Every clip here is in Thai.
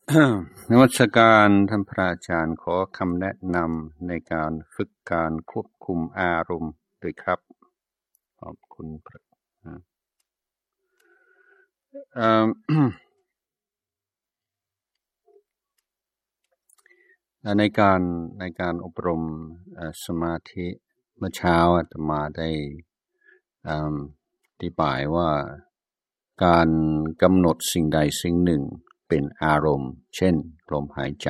นมัสการท่านพระอาจารย์ขอคำแนะนำในการฝึกการควบคุมอารมณ์ด้วยครับขอบคุณพระในการอบรมสมาธิเมื่อเช้าอาตมาได้อธิบายว่าการกำหนดสิ่งใดสิ่งหนึ่งเป็นอารมณ์เช่นลมหายใจ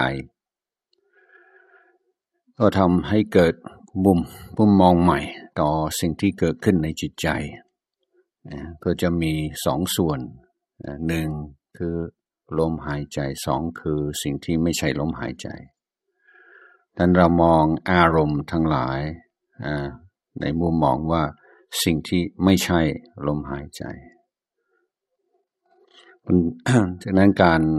ก็ทำให้เกิดมุมมองใหม่ต่อสิ่งที่เกิดขึ้นในจิตใจก็จะมีสองส่วนหนึ่งคือลมหายใจสองคือสิ่งที่ไม่ใช่ลมหายใจดังนั้นเรามองอารมณ์ทั้งหลายในมุมมองว่าสิ่งที่ไม่ใช่ลมหายใจฉะนั้น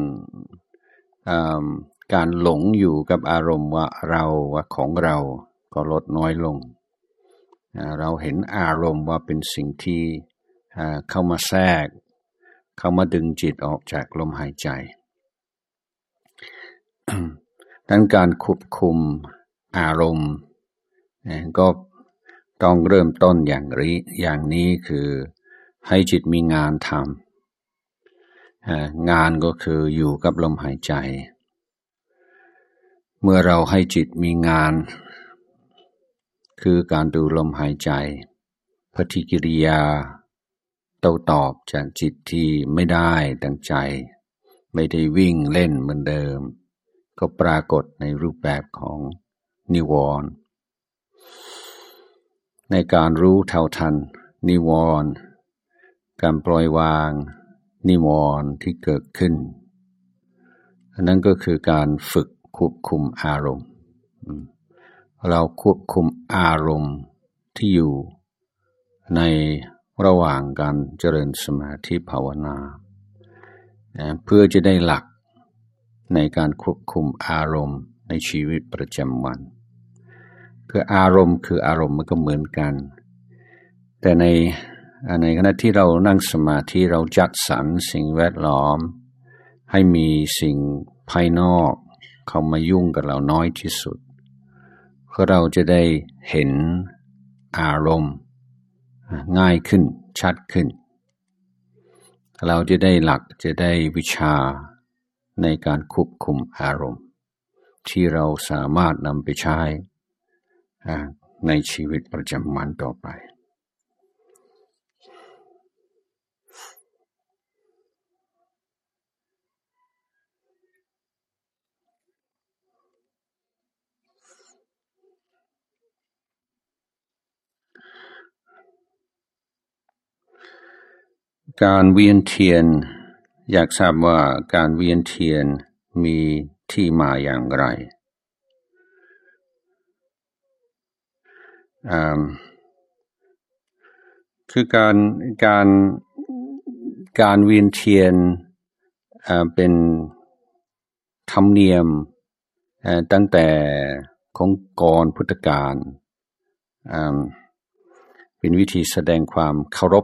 การหลงอยู่กับอารมณ์ว่าเราว่าของเราก็ลดน้อยลงเราเห็นอารมณ์ว่าเป็นสิ่งที่เข้ามาแทรกเข้ามาดึงจิตออกจากลมหายใจดังนั้นการควบคุมอารมณ์ก็ต้องเริ่มต้นอย่างนี้คือให้จิตมีงานทำงานก็คืออยู่กับลมหายใจเมื่อเราให้จิตมีงานคือการดูลมหายใจปฏิกิริยาโต้ตอบจากจิตที่ไม่ได้ดังใจไม่ได้วิ่งเล่นเหมือนเดิมก็ปรากฏในรูปแบบของนิวรณ์ในการรู้เท่าทันนิวรณ์การปล่อยวางนิวรณ์ที่เกิดขึ้นอันนั้นก็คือการฝึกควบคุมอารมณ์เราควบคุมอารมณ์ที่อยู่ในระหว่างการเจริญสมาธิภาวนาเพื่อจะได้หลักในการควบคุมอารมณ์ในชีวิตประจำวันคืออารมณ์มันก็เหมือนกันแต่ในขณะที่เรานั่งสมาธิเราจัดสรรสิ่งแวดล้อมให้มีสิ่งภายนอกเข้ามายุ่งกับเราน้อยที่สุดเพื่อเราจะได้เห็นอารมณ์ง่ายขึ้นชัดขึ้นเราจะได้หลักจะได้วิชาในการควบคุมอารมณ์ที่เราสามารถนำไปใช้ในชีวิตประจำวันต่อไปการเวียนเทียนอยากทราบว่าการเวียนเทียนมีที่มาอย่างไรคือการเวียนเทียนเป็นธรรมเนียมตั้งแต่ของก่อนพุทธกาลเป็นวิธีแสดงความเคารพ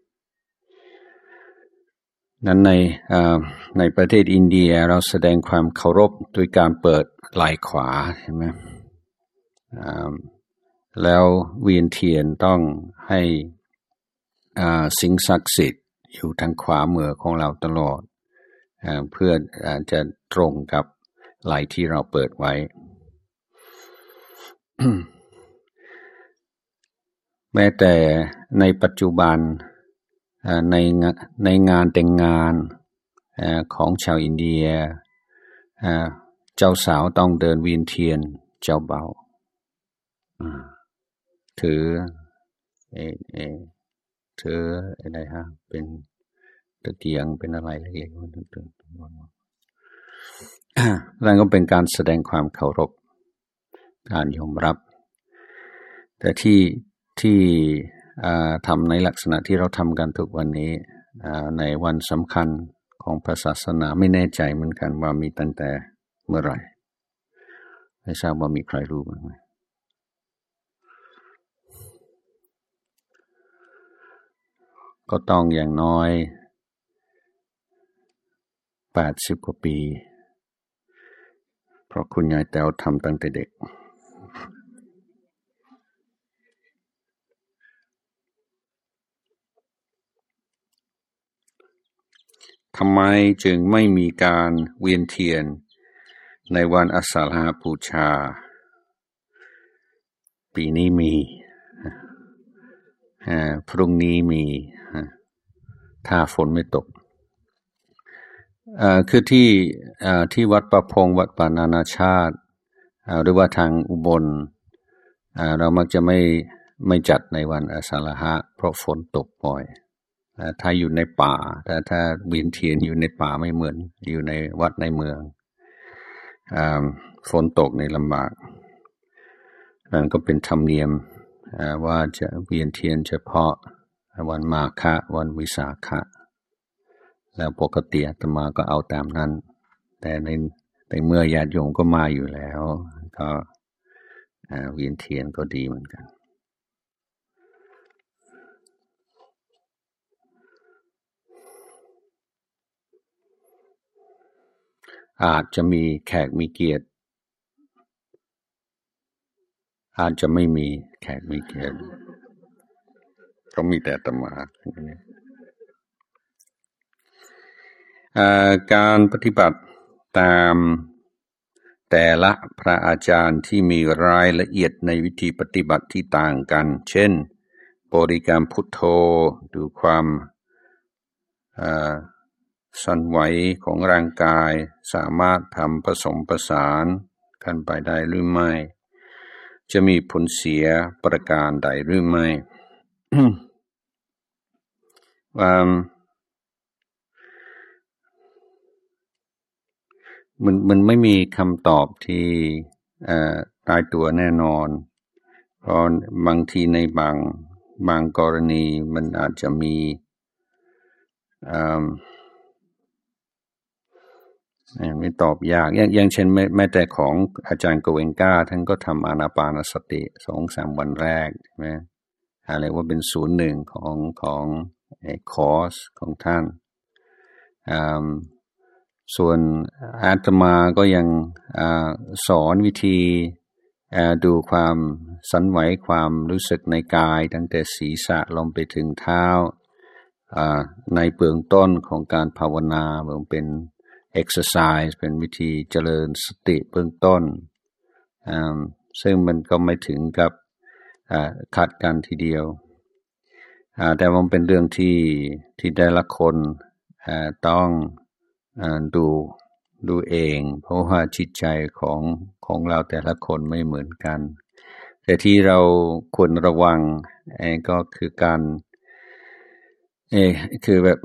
นั้นในประเทศอินเดียเราแสดงความเคารพโดยการเปิดไหล่ขวาใช่ไหมแล้วเวียนเทียนต้องให้สิ่งศักดิ์สิทธิ์อยู่ทางขวามือของเราตลอดเพื่อจะตรงกับไหล่ที่เราเปิดไว้ แม้แต่ในปัจจุบันในงานแต่งงานของชาวอินเดียเจ้าสาวต้องเดินเวียนเทียนเจ้าเบ่าวถืออะไรฮะเป็นตะเกียงเป็นอะไรเล็กๆนั่นก็เป็นการแสดงความเคารพการยอมรับแต่ที่ทำในลักษณะที่เราทำกันทุกวันนี้ในวันสำคัญของพระศาสนาไม่แน่ใจเหมือนกันว่ามีตั้งแต่เมื่อไหร่ไม่ทราบว่ามีใครรู้บ้างไหมก็ต้องอย่างน้อย80 กว่าปีราะคุณยายแต๋วทำตั้งแต่เด็กทำไมจึงไม่มีการเวียนเทียนในวันอาสาฬหบูชาปีนี้มีพรุ่งนี้มีถ้าฝนไม่ตกคือที่วัดประพงวัดป่านานาชาติหรือว่าทางอุบลเรามักจะไม่จัดในวันอาสาฬหะเพราะฝนตกบ่อยถ้าอยู่ในป่าถ้าเวียนเทียนอยู่ในป่าไม่เหมือนอยู่ในวัดในเมืองฝนตกในลำบากนั่นก็เป็นธรรมเนียมว่าจะเวียนเทียนเฉพาะวันมาฆะวันวิสาขะแล้วปกติอาตมาก็เอาตามนั้นแต่ในเมื่อญาติโยมก็มาอยู่แล้วก็เวียนเทียนก็ดีเหมือนกันอาจจะมีแขกมีเกียรติอาจจะไม่มีแขกมีเกียรติก็มีแต่อาตมาการปฏิบัติตามแต่ละพระอาจารย์ที่มีรายละเอียดในวิธีปฏิบัติที่ต่างกันเช่นบริกรรมพุทโธดูความสั่นไหวของร่างกายสามารถทำผสมผสานกันไปได้หรือไม่จะมีผลเสียประการใดหรือไม่ มันไม่มีคำตอบที่ตายตัวแน่นอนเพราะบางทีในบางกรณีมันอาจจะมีไม่ตอบยากอย่างเช่นแม้แต่ของอาจารย์โกเวนก้าท่านก็ทำอานาปานสติ 2-3 วันแรกใช่ไหมอะไรว่าเป็น01ของคอร์สของท่านส่วนอาตมาก็ยังสอนวิธีดูความสั่นไหวความรู้สึกในกายตั้งแต่ศีรษะลงไปถึงเท้าในเบื้องต้นของการภาวนาเหมือนเป็นexercise เป็นวิธีเจริญสติเบื้องต้นซึ่งมันก็ไม่ถึงกับขัดกันทีเดียวแต่มันเป็นเรื่องที่แต่ละคนต้องดูเองเพราะว่าจิตใจของเราแต่ละคนไม่เหมือนกันแต่ที่เราควรระวังก็คือการคือแบบ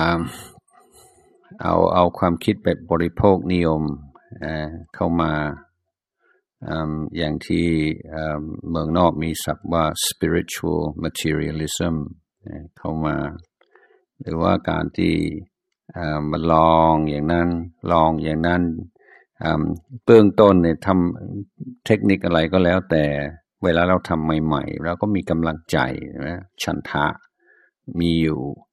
เอาความคิดแบบบริโภคนิยมเข้ามาอย่างที่เมืองนอกมีศัพท์ว่า spiritual materialism เข้ามาหรือว่าการที่มาลองอย่างนั้นเบื้องต้นเนี่ยทำเทคนิคอะไรก็แล้วแต่เวลาเราทำใหม่ๆเราก็มีกำลังใจนะฉันทะมีอยู่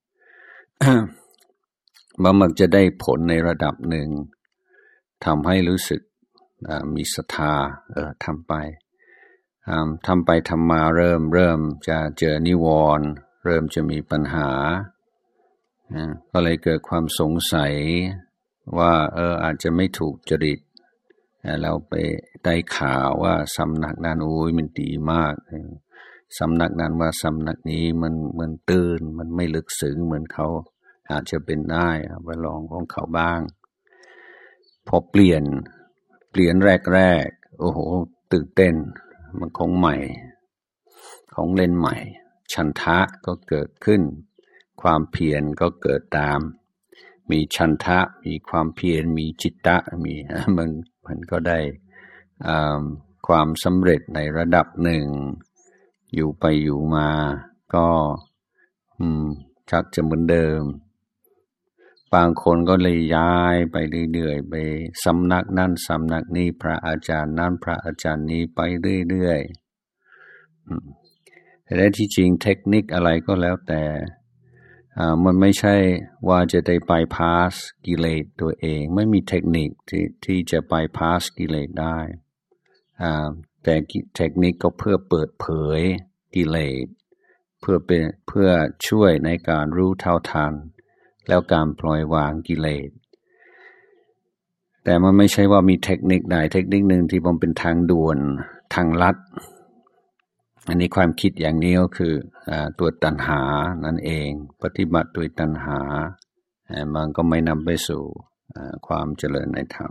มันจะได้ผลในระดับหนึ่งทำให้รู้สึกมีศรัทธาทำไปทำมาเริ่มจะเจอนิวรณ์เริ่มจะมีปัญหาก็เลยเกิดความสงสัยว่าอาจจะไม่ถูกจริตเราไปได้ข่าวว่าสำนักนั้นมันดีมากสำนักนั้นว่าสำนักนี้มันตื่นมันไม่ลึกซึ้งเหมือนเขาอาจจะเป็นได้ไปลองของเขาบ้างพอเปลี่ยนแรกโอ้โหตื่นเต้นมันของใหม่ของเล่นใหม่ฉันทะก็เกิดขึ้นความเพียรก็เกิดตามมีฉันทะมีความเพียรมีจิตตะมีมันก็ได้ความสำเร็จในระดับหนึ่งอยู่ไปอยู่มาก็ชักจะเหมือนเดิมบางคนก็เลยย้ายไปเรื่อยๆไปสำนักนั้นสำนักนี้พระอาจารย์นั้นพระอาจารย์นี้ไปเรื่อยๆแต่ที่จริงเทคนิคอะไรก็แล้วแต่มันไม่ใช่ว่าจะได้ไปพาสกิเลสตัวเองไม่มีเทคนิคที่จะไปพาสกิเลสได้แต่เทคนิคก็เพื่อเปิดเผยกิเลสเพื่อช่วยในการรู้เท่าทันแล้วการปล่อยวางกิเลสแต่มันไม่ใช่ว่ามีเทคนิคใดเทคนิคหนึ่งที่มันเป็นทางด่วนทางลัดอันนี้ความคิดอย่างนี้ก็คือตัวตัณหานั่นเองปฏิบัติด้วยตัณหามันก็ไม่นำไปสู่ความเจริญในธรรม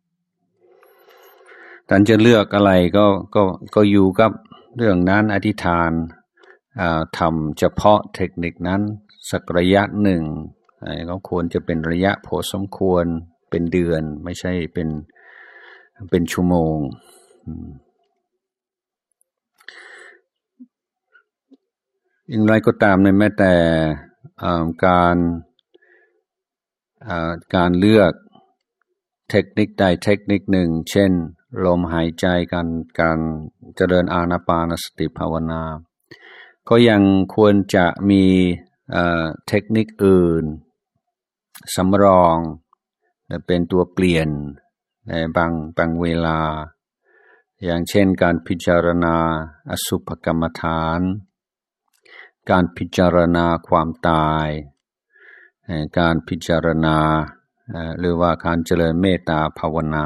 ท่านจะเลือกอะไรก็อยู่กับเรื่องนั้นอธิษฐานทำเฉพาะเทคนิคนั้นสักระยะหนึ่งก็ควรจะเป็นระยะพอสมควรเป็นเดือนไม่ใช่เป็นชั่วโมงอย่างไรก็ตามในแม้แต่การเลือกเทคนิคใดเทคนิคหนึ่งเช่นลมหายใจการเจริญอานาปานสติภาวนาก็ยังควรจะมีเทคนิคอื่นสำรองเป็นตัวเปลี่ยนในบางเวลาอย่างเช่นการพิจารณาอสุภกรรมฐานการพิจารณาความตายการพิจารณาหรือว่าการเจริญเมตตาภาวนา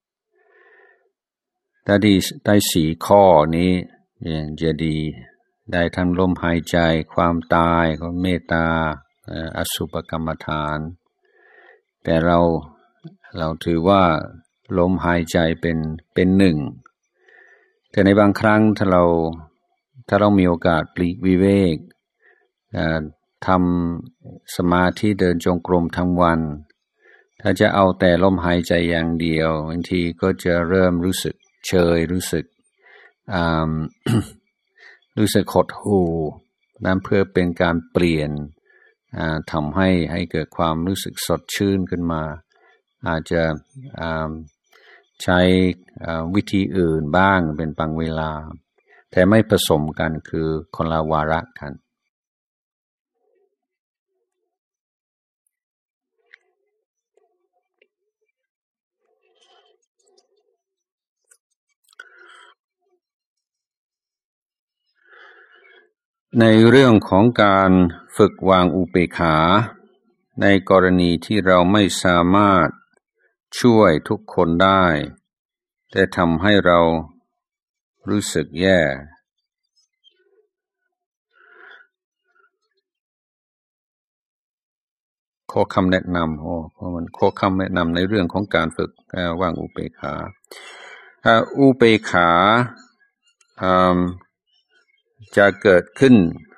ถ้าได้สี่ข้อนี้จะดีได้ทั้งลมหายใจความตายของเมตตาอสุภกรรมฐานแต่เราถือว่าลมหายใจเป็นหนึ่งแต่ในบางครั้งถ้าเรามีโอกาสปลีกวิเวกทำสมาธิเดินจงกรมทั้งวันถ้าจะเอาแต่ลมหายใจอย่างเดียวบางทีก็จะเริ่มรู้สึกเฉยรู้สึก รู้สึกหดหู่นั้นเพื่อเป็นการเปลี่ยนทำให้เกิดความรู้สึกสดชื่นขึ้นมาอาจจะใช้วิธีอื่นบ้างเป็นบางเวลาแต่ไม่ผสมกันคือคนละวาระกันในเรื่องของการฝึกวางอุเบกขาในกรณีที่เราไม่สามารถช่วยทุกคนได้แต่ทำให้เรารู้สึกแย่ข้อคำแนะนำข้อคำแนะนำในเรื่องของการฝึกวางอุเบกขาอุเบกขาจะเกิดขึ้น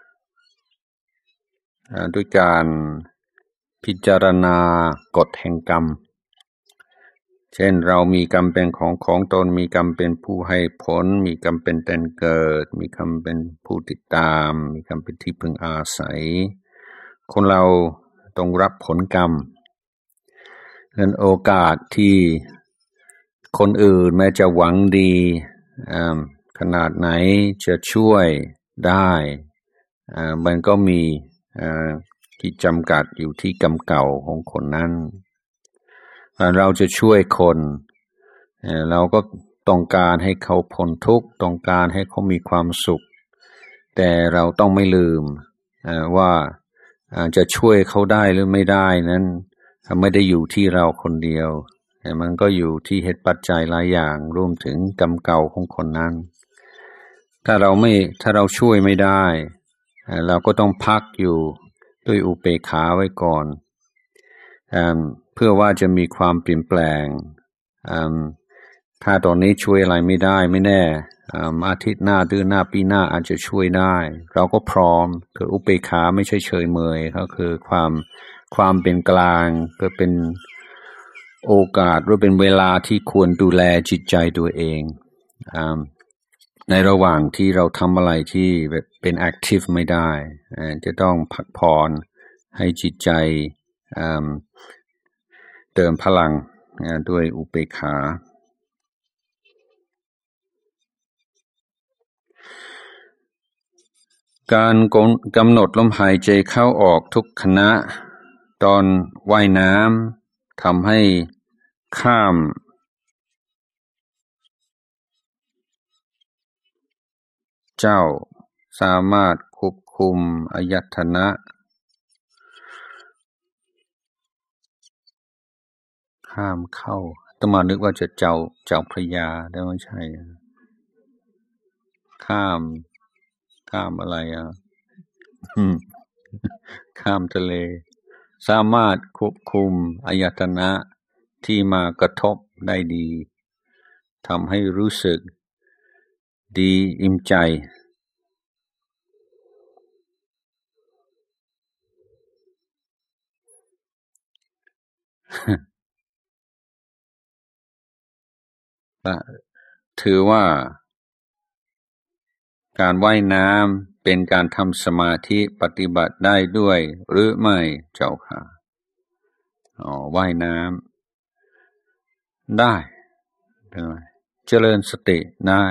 ด้วยการพิจารณากฎแห่งกรรมเช่นเรามีกรรมเป็นของตนมีกรรมเป็นผู้ให้ผลมีกรรมเป็นแดนเกิดมีกรรมเป็นผู้ติดตามมีกรรมเป็นที่พึงอาศัยคนเราต้องรับผลกรรมนั้นโอกาสที่คนอื่นแม้จะหวังดีขนาดไหนจะช่วยได้มันก็มีที่จำกัดอยู่ที่กรรมเก่าของคนนั้นเราจะช่วยคนเราก็ต้องการให้เขาพ้นทุกข์ต้องการให้เขามีความสุขแต่เราต้องไม่ลืมว่าจะช่วยเขาได้หรือไม่ได้นั้นไม่ได้อยู่ที่เราคนเดียวแต่มันก็อยู่ที่เหตุปัจจัยหลายอย่างรวมถึงกรรมเก่าของคนนั้นถ้าเราช่วยไม่ได้เราก็ต้องพักอยู่ด้วยอุเบกขาไว้ก่อนเพื่อว่าจะมีความเปลี่ยนแปลงถ้าตอนนี้ช่วยอะไรไม่ได้ไม่แน่อาทิตย์หน้าเดือนหน้าปีหน้าอาจจะช่วยได้เราก็พร้อมคืออุเบกขาไม่ใช่เฉยเมยก็คือความเป็นกลางเพื่อเป็นโอกาสหรือเป็นเวลาที่ควรดูแลจิตใจตัวเองในระหว่างที่เราทำอะไรที่แบบเป็นแอคทีฟไม่ได้จะต้องพักผ่อนให้จิตใจเติมพลังด้วยอุเบกขาการกำหนดลมหายใจเข้าออกทุกขณะตอนว่ายน้ำทำให้ข้ามเจ้าสามารถควบคุมอายตนะข้ามเข้าอาตมานึกว่าจะเจ้าพระยาแต่ไม่ใช่ข้ามอะไรข้ามทะเลสามารถควบคุมอายตนะที่มากระทบได้ดีทำให้รู้สึกดีอิ่มใจถือว่าการว่ายน้ำเป็นการทำสมาธิปฏิบัติได้ด้วยหรือไม่เจ้าค่ะว่ายน้ำได้เจริญสติได้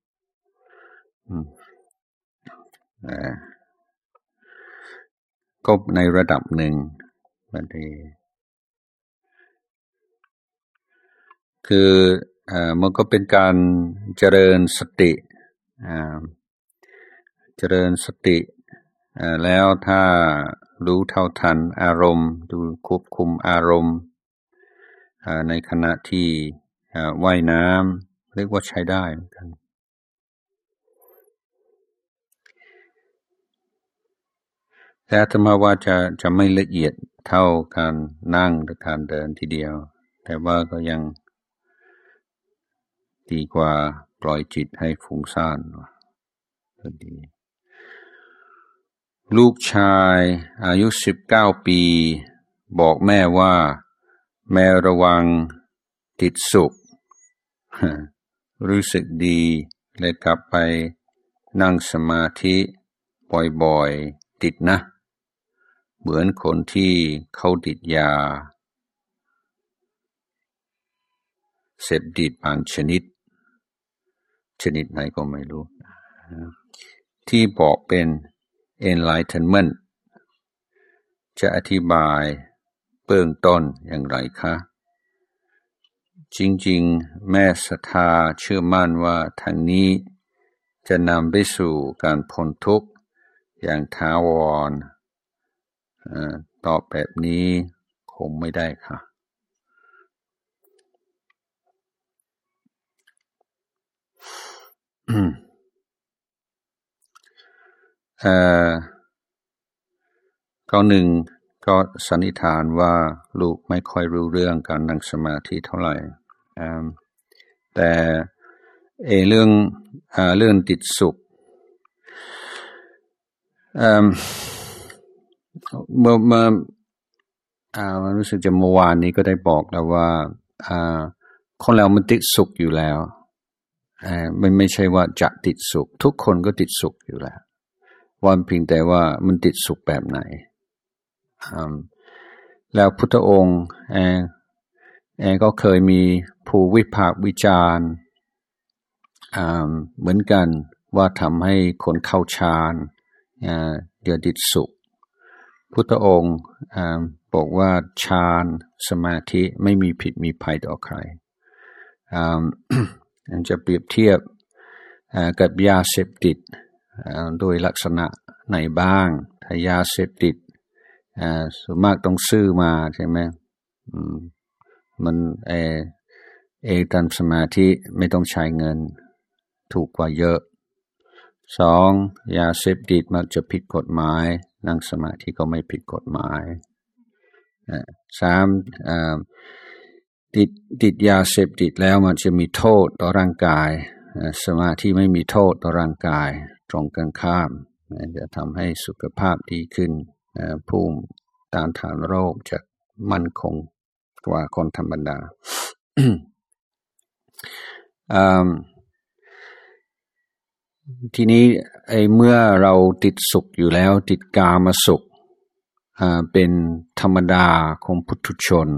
ก็ในระดับหนึ่งบางทีคือมันก็เป็นการเจริญสติแล้วถ้ารู้เท่าทันอารมณ์ดูควบคุมอารมณ์ในขณะที่ว่ายน้ำเรียกว่าใช้ได้เหมือนกันแต่อาตมาว่าจะไม่ละเอียดเท่าการนั่งหรือการเดินทีเดียวแต่ว่าก็ยังดีกว่าปล่อยจิตให้ฟุ้งซ่านก็ดีลูกชายอายุ19 ปีบอกแม่ว่าแม่ระวังติดสุขรู้สึกดีเลยกลับไปนั่งสมาธิบ่อยๆติดนะเหมือนคนที่เขาติดยาเสพติดบางชนิดไหนก็ไม่รู้ที่บอกเป็น enlightenment จะอธิบายเบื้องต้นอย่างไรคะจริงๆแม่ศรัทธาเชื่อมั่นว่าทางนี้จะนำไปสู่การพ้นทุกข์อย่างถาวรตอบแบบนี้คงไม่ได้ค่ะข้อหนึ่งก็สันนิษฐานว่าลูกไม่ค่อยรู้เรื่องการนั่งสมาธิเท่าไหร่แต่เรื่องติดสุขเมื่อรู้สึกจะเมื่อวานนี้ก็ได้บอกแล้วว่าคนเรามันติดสุขอยู่แล้วไม่ใช่ว่าจะติดสุขทุกคนก็ติดสุขอยู่แล้ววันเพียงแต่ว่ามันติดสุขแบบไหนแล้วพุทธองค์ก็เคยมีผู้วิพากษ์วิจารณ์เหมือนกันว่าทำให้คนเข้าฌานเดือดติดสุขพุทธองค์บอกว่าฌานสมาธิไม่มีผิดมีภัยต่อใครจะเปรียบเทียบกับยาเสพติดโดยลักษณะไหนบ้างถ้ายาเสพติดส่วนมากต้องซื้อมาใช่ไหมมันทำสมาธิไม่ต้องใช้เงินถูกกว่าเยอะ2ยาเสพติดมักจะผิดกฎหมายนั่งสมาธิก็ไม่ผิดกฎหมาย3ติดยาเสพติดแล้วมันจะมีโทษต่อร่างกายสมาธิไม่มีโทษต่อร่างกายตรงกันข้ามจะทำให้สุขภาพดีขึ้นภูมิต้านทานโรคจะมั่นคงกว่าคนธรรมดา ทีนี้เมื่อเราติดสุขอยู่แล้วติดกามสุขเป็นธรรมดาของปุถุชน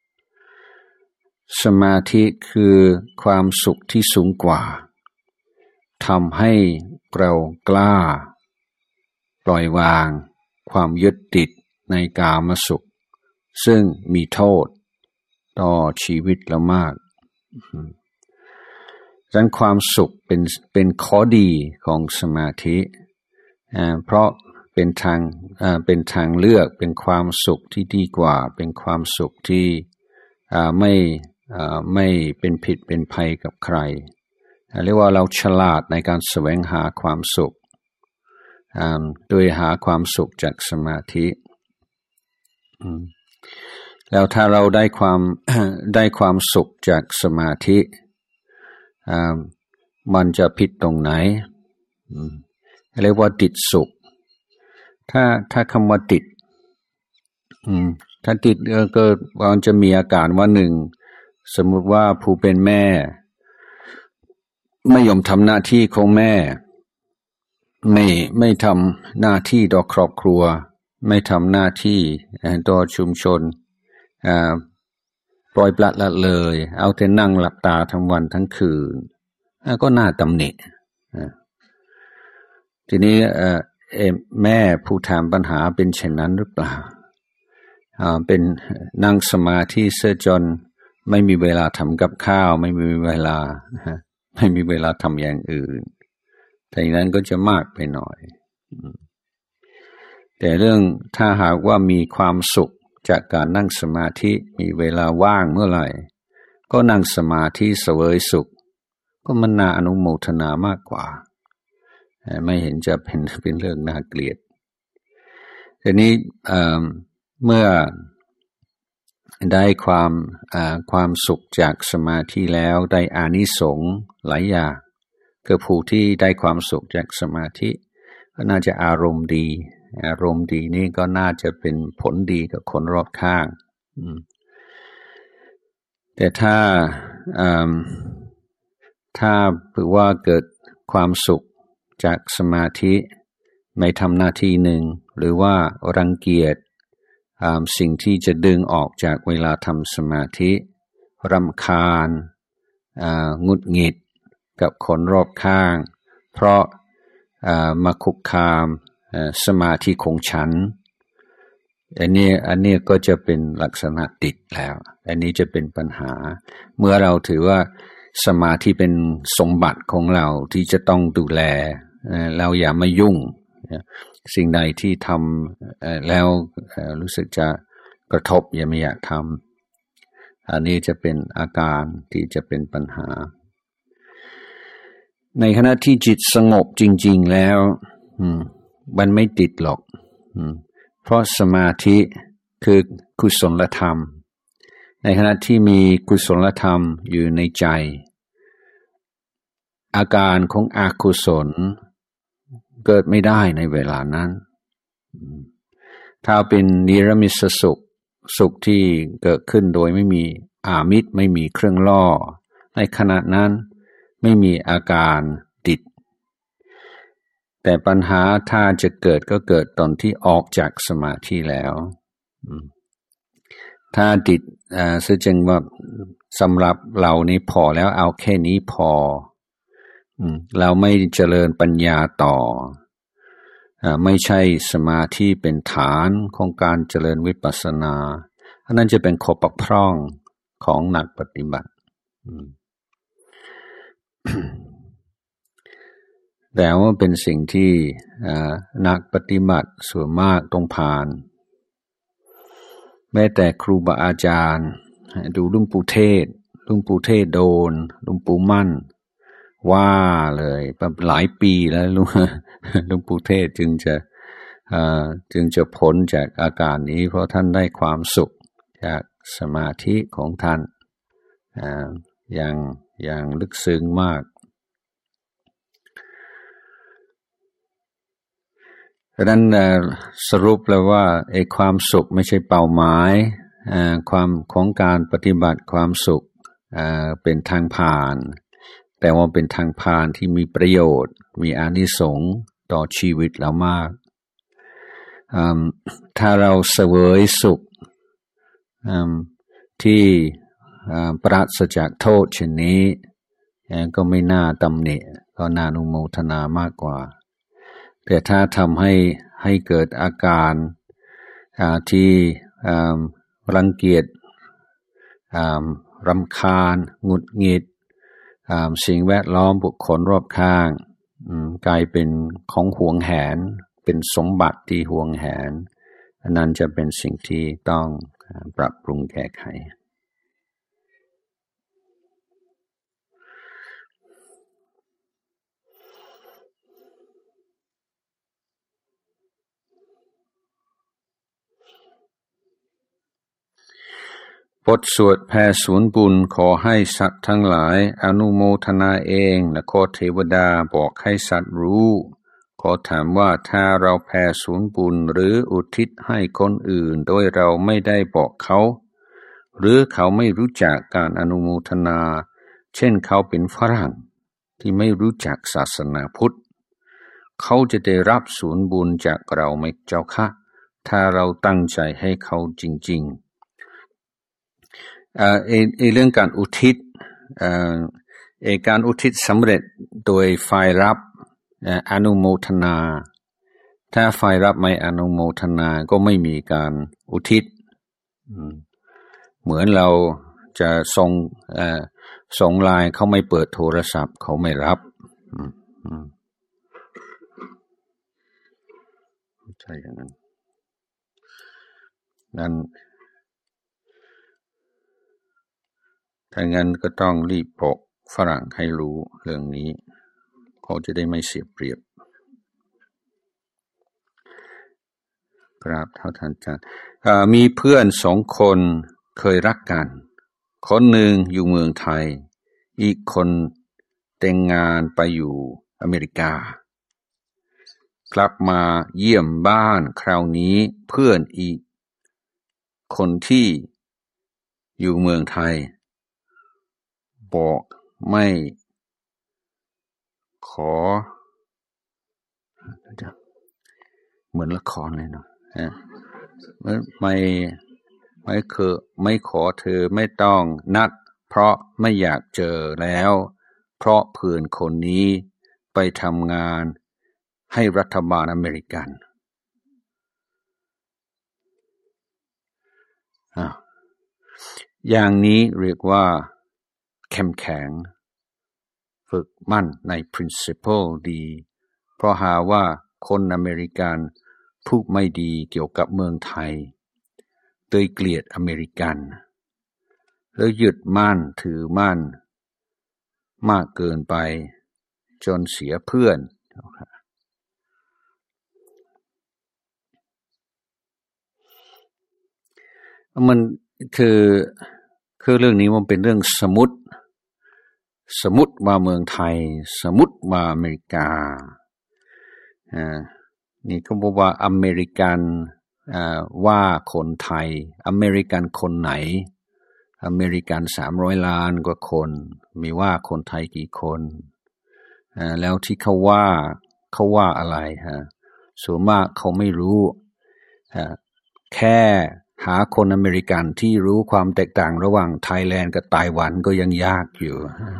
สมาธิคือความสุขที่สูงกว่าทำให้เรากล้าปล่อยวางความยึดติดในกามสุขซึ่งมีโทษต่อชีวิตเรามากดังนั้นความสุขเป็นข้อดีของสมาธิเพราะเป็นทางเลือกเป็นความสุขที่ดีกว่าเป็นความสุขที่ไม่เป็นผิดเป็นภัยกับใครเรียกว่าเราฉลาดในการแสวงหาความสุขโดยหาความสุขจากสมาธิแล้วถ้าเราได้ความสุขจากสมาธิมันจะผิดตรงไหนเรียกว่าติดสุขถ้าคำว่าติดถ้าติดก็มันจะมีอาการว่าหนึ่งสมมุติว่าผู้เป็นแม่ไม่ยอมทำหน้าที่ของแม่ไม่ทำหน้าที่ต่อครอบครัวไม่ทำหน้าที่ต่อชุมชนปล่อยปละละเลยเอาแต่นั่งหลับตาทั้งวันทั้งคืนก็น่าตำหนิทีนี้แม่ผู้ถามปัญหาเป็นเช่นนั้นหรือเปล่าเป็นนั่งสมาธิเสียจนไม่มีเวลาทำกับข้าวไม่มีเวลาทำอย่างอื่นแต่อย่างนั้นก็จะมากไปหน่อยแต่เรื่องถ้าหากว่ามีความสุขจากการนั่งสมาธิมีเวลาว่างเมื่อไหร่ก็นั่งสมาธิเสวยสุขก็มันน่าอนุโมทนามากกว่าไม่เห็นจะเป็นเรื่องน่าเกลียดทีนี้เมื่อได้ความสุขจากสมาธิแล้วได้อานิสงส์หลายอย่างคือผู้ที่ได้ความสุขจากสมาธิก็น่าจะอารมณ์ดีนี่ก็น่าจะเป็นผลดีกับคนรอบข้างแต่ถ้าเผื่อว่าเกิดความสุขจากสมาธิไม่ทำหน้าที่หนึ่งหรือว่ารังเกียจสิ่งที่จะดึงออกจากเวลาทำสมาธิรำคาญหงุดหงิดกับคนรอบข้างเพราะมาคุกคามสมาธิของฉันอันนี้ก็จะเป็นลักษณะติดแล้วอันนี้จะเป็นปัญหาเมื่อเราถือว่าสมาธิเป็นสมบัติของเราที่จะต้องดูแลเราอย่ามายุ่งสิ่งใดที่ทำแล้วรู้สึกจะกระทบอย่าไม่อยากทำอันนี้จะเป็นอาการที่จะเป็นปัญหาในขณะที่จิตสงบจริงๆแล้วมันไม่ติดหรอกเพราะสมาธิคือกุศลธรรมในขณะที่มีกุศลธรรมอยู่ในใจอาการของอกุศลเกิดไม่ได้ในเวลานั้นถ้าเป็นนิรมิตสุขที่เกิดขึ้นโดยไม่มีอามิตรไม่มีเครื่องล่อในขณะนั้นไม่มีอาการติดแต่ปัญหาถ้าจะเกิดก็เกิดตอนที่ออกจากสมาธิแล้วถ้าติดแสดงว่าสำหรับเรานี้พอแล้วเอาแค่นี้พอเราไม่เจริญปัญญาต่อไม่ใช่สมาธิเป็นฐานของการเจริญวิปัสสนาอันนั้นจะเป็นข้อบกพร่องของนักปฏิบัติแต่ว่าเป็นสิ่งที่นักปฏิบัติส่วนมากต้องผ่านแม้แต่ครูบาอาจารย์ดูหลวงปู่เทศโดนหลวงปู่มั่นว่าเลยหลายปีแล้วหลวงปู่เทศจึงจะพ้นจากอาการนี้เพราะท่านได้ความสุขจากสมาธิของท่านอย่างลึกซึ้งมากดังนั้นสรุปแล้วว่าความสุขไม่ใช่เป้าหมายความของการปฏิบัติความสุขเป็นทางผ่านแต่ว่าเป็นทางผ่านที่มีประโยชน์มีอานิสงส์ต่อชีวิตเรามากถ้าเราเสวยสุขที่ปราศจากโทษเช่นนี้ก็ไม่น่าตำหนิก็น่าอนุโมทนามากกว่าแต่ถ้าทำให้ให้เกิดอาการที่รังเกียจรำคาญหงุดหงิดสิ่งแวดล้อมบุคคลรอบข้างกลายเป็นของหวงแหนเป็นสมบัติที่หวงแหนอันนั้นจะเป็นสิ่งที่ต้องปรับปรุงแก้ไขบทสวดแผ่ส่วนบุญขอให้สัตว์ทั้งหลายอนุโมทนาเองและขอเทวดาบอกให้สัตว์รู้ขอถามว่าถ้าเราแผ่ส่วนบุญหรืออุทิศให้คนอื่นโดยเราไม่ได้บอกเขาหรือเขาไม่รู้จักการอนุโมทนาเช่นเขาเป็นฝรั่งที่ไม่รู้จักศาสนาพุทธเขาจะได้รับส่วนบุญจากเราไหมเจ้าคะถ้าเราตั้งใจให้เขาจริงๆเรื่องการอุทิศการอุทิศสำเร็จโดยฝ่ายรับอนุโมทนาถ้าฝ่ายรับไม่อนุโมทนาก็ไม่มีการอุทิศเหมือนเราจะส่งไลน์เขาไม่เปิดโทรศัพท์เขาไม่รับใช่อย่างนั้นถ้างั้นก็ต้องรีบบอกฝรั่งให้รู้เรื่องนี้เขาจะได้ไม่เสียเปรียบกราบเท่าท่านอาจารย์มีเพื่อน2 คนเคยรักกันคนหนึ่งอยู่เมืองไทยอีกคนแต่งงานไปอยู่อเมริกากลับมาเยี่ยมบ้านคราวนี้เพื่อนอีกคนที่อยู่เมืองไทยบอกไม่ขอเหมือนละครเลยเนาะไม่ขอเธอไม่ต้องนัดเพราะไม่อยากเจอแล้วเพราะเพื่อนคนนี้ไปทำงานให้รัฐบาลอเมริกันอย่างนี้เรียกว่าเข้มแข็งฝึกมั่นใน principle ดีเพราะหาว่าคนอเมริกันพูดไม่ดีเกี่ยวกับเมืองไทยโดยเกลียดอเมริกันแล้วยึดมั่นถือมั่นมากเกินไปจนเสียเพื่อนมันคือเรื่องนี้มันเป็นเรื่องสมมุติว่าเมืองไทยสมมุติว่าอเมริกานี่ก็บอกว่าอเมริกันว่าคนไทยอเมริกันคนไหนอเมริกัน300 ล้านกว่าคนมีว่าคนไทยกี่คนแล้วที่เขาว่าอะไรส่วนมากเขาไม่รู้แค่หาคนอเมริกันที่รู้ความแตกต่างระหว่างไทยแลนด์กับไต้หวันก็ยังยากอยู่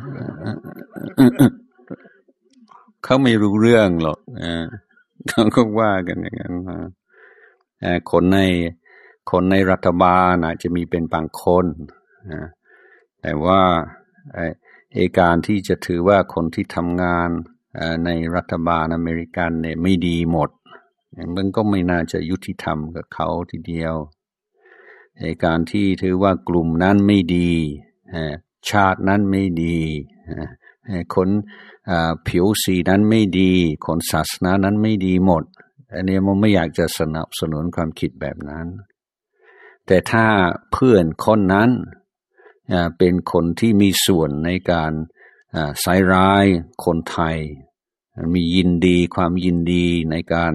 เขาไม่รู้เรื่องหรอกเขาก็ว่ากันอย่างนั้นคนในรัฐบาลอาจจะมีเป็นบางคนแต่ว่าการที่จะถือว่าคนที่ทำงานในรัฐบาลอเมริกันเนี่ยไม่ดีหมดมันก็ไม่น่าจะยุติธรรมกับเขาทีเดียวการที่ถือว่ากลุ่มนั้นไม่ดีชาตินั้นไม่ดีคนผิวสีนั้นไม่ดีคนศาสนานั้นไม่ดีหมดอันนี้มันไม่อยากจะสนับสนุนความคิดแบบนั้นแต่ถ้าเพื่อนคนนั้นเป็นคนที่มีส่วนในการใส่ร้ายคนไทยมีความยินดีในการ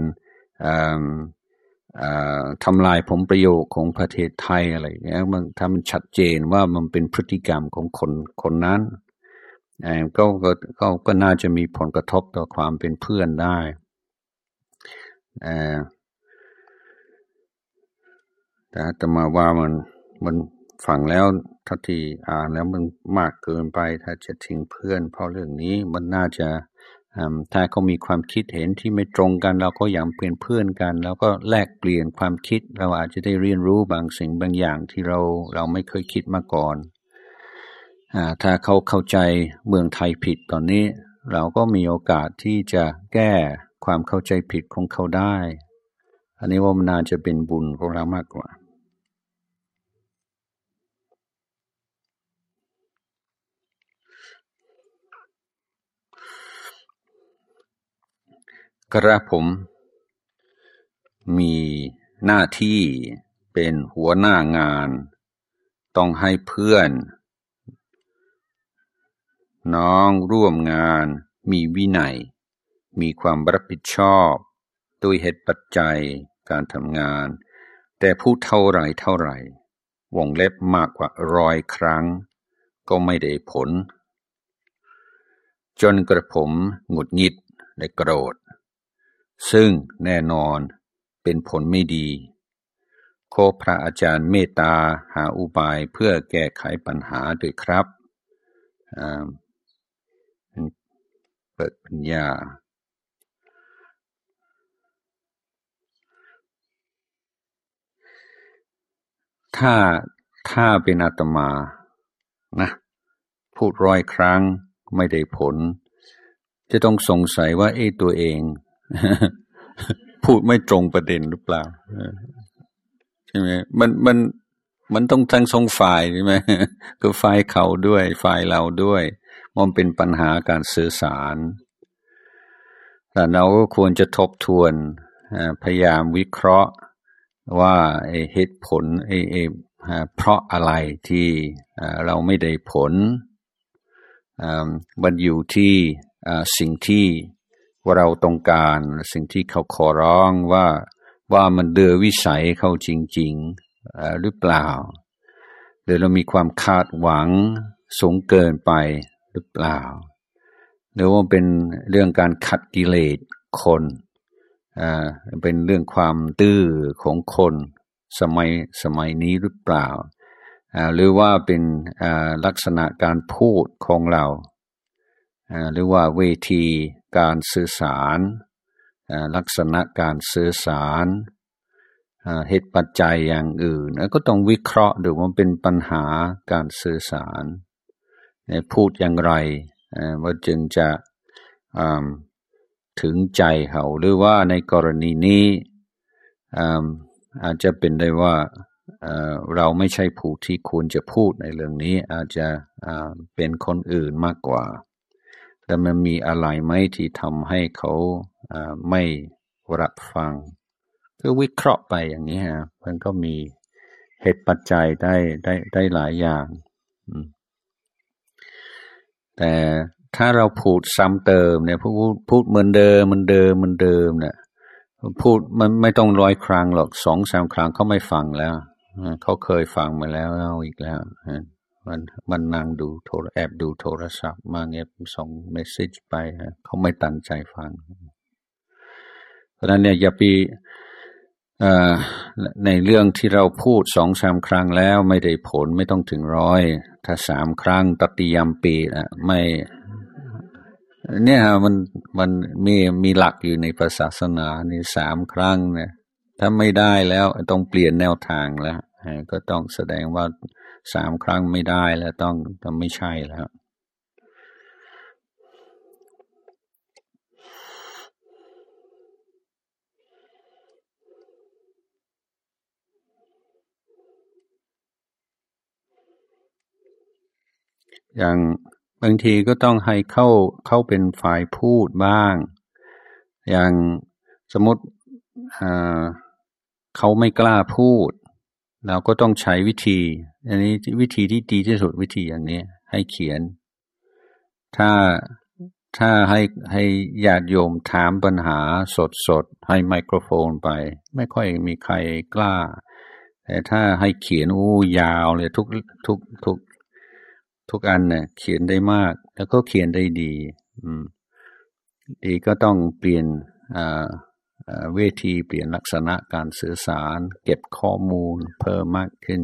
ทำลายผลประโยชน์ของประเทศไทยอะไรอย่างเงี้ยถ้ามันชัดเจนว่ามันเป็นพฤติกรรมของคนนั้นก็น่าจะมีผลกระทบต่อความเป็นเพื่อนได้แต่อาตมาว่ามันฟังแล้วทัศที่อ่านแล้วมันมากเกินไปถ้าจะทิ้งเพื่อนเพราะเรื่องนี้มันน่าจะถ้าเขามีความคิดเห็นที่ไม่ตรงกันเราก็ยังเป็นเพื่อนกันแล้วก็แลกเปลี่ยนความคิดเราอาจจะได้เรียนรู้บางสิ่งบางอย่างที่เราไม่เคยคิดมาก่อนถ้าเขาเข้าใจเมืองไทยผิดตอนนี้เราก็มีโอกาสที่จะแก้ความเข้าใจผิดของเขาได้อันนี้ว่ามันน่าจะเป็นบุญของเรามากกว่ากระผมมีหน้าที่เป็นหัวหน้างานต้องให้เพื่อนน้องร่วมงานมีวินัยมีความรับผิดชอบด้วยเหตุปัจจัยการทำงานแต่พูดเท่าไหร่วงเล็บมากกว่า100 ครั้งก็ไม่ได้ผลจนกระผมหงุดหงิดและโกรธซึ่งแน่นอนเป็นผลไม่ดีขอพระอาจารย์เมตตาหาอุบายเพื่อแก้ไขปัญหาด้วยครับเปิดปัญญาถ้าเป็นอาตมานะพูด100 ครั้งไม่ได้ผลจะต้องสงสัยว่าตัวเองพูดไม่ตรงประเด็นหรือเปล่าใช่ไหมมันต้องทั้งสองฝ่ายใช่ไหมคือฝ่ายเขาด้วยฝ่ายเราด้วยมันเป็นปัญหาการสื่อสารแต่เราก็ควรจะทบทวนพยายามวิเคราะห์ว่าเหตุผลเพราะอะไรที่เราไม่ได้ผลมันอยู่ที่สิ่งที่เราต้องการสิ่งที่เขาขอร้องว่ามันเดือวิสัยเขาจริงๆหรือเปล่าหรือเรามีความคาดหวังสูงเกินไปหรือเปล่าหรือว่าเป็นเรื่องการขัดกิเลสคนเป็นเรื่องความตื้อของคนสมัยนี้หรือเปล่าหรือว่าเป็นลักษณะการพูดของเราหรือว่าเวทีการสื่อสารลักษณะการสื่อสารเหตุปัจจัยอย่างอื่นก็ต้องวิเคราะห์ดูว่าเป็นปัญหาการสื่อสารพูดอย่างไรว่าจึงจะถึงใจเขาหรือว่าในกรณีนี้อาจจะเป็นได้ว่าเราไม่ใช่ผู้ที่ควรจะพูดในเรื่องนี้อาจจะเป็นคนอื่นมากกว่าแต่มันมีอะไรไหมที่ทำให้เขาไม่รับฟังคือวิเคราะห์ไปอย่างนี้ฮะมันก็มีเหตุปัจจัยได้หลายอย่างแต่ถ้าเราพูดซ้ำเติมเนี่ยพูดเหมือนเดิมเนี่ยพูดมันไม่ต้อง100 ครั้งหรอก2-3 ครั้งเขาไม่ฟังแล้วเขาเคยฟังมาแล้วอีกแล้วมันนั่งดูแอบดูโทรศัพท์มาเงี้ยส่งเมสเสจไปเขาไม่ตั้งใจฟังเพราะนั้นเนี่ยอย่าไปในเรื่องที่เราพูด2-3 ครั้งแล้วไม่ได้ผลไม่ต้องถึง100ถ้า3 ครั้งตติยัมปีไม่เนี่ยมันมีหลักอยู่ในศาสนานี่3 ครั้งเนี่ยถ้าไม่ได้แล้วต้องเปลี่ยนแนวทางแล้วก็ต้องแสดงว่า3 ครั้งไม่ได้แล้วต้องไม่ใช่แล้วอย่างบางทีก็ต้องให้เข้าเป็นฝ่ายพูดบ้างอย่างสมมติเขาไม่กล้าพูดเราก็ต้องใช้วิธีอันนี้วิธีที่ดีที่สุดวิธีอย่างนี้ให้เขียนถ้าให้ญาติโยมถามปัญหาสดให้ไมโครโฟนไปไม่ค่อยมีใครกล้าแต่ถ้าให้เขียนยาวเลยทุกอันเนี่ยเขียนได้มากแล้วก็เขียนได้ดีดีก็ต้องเปลี่ยนเวทีเปลี่ยนลักษณะการสื่อสารเก็บข้อมูลเพิ่มมากขึ้น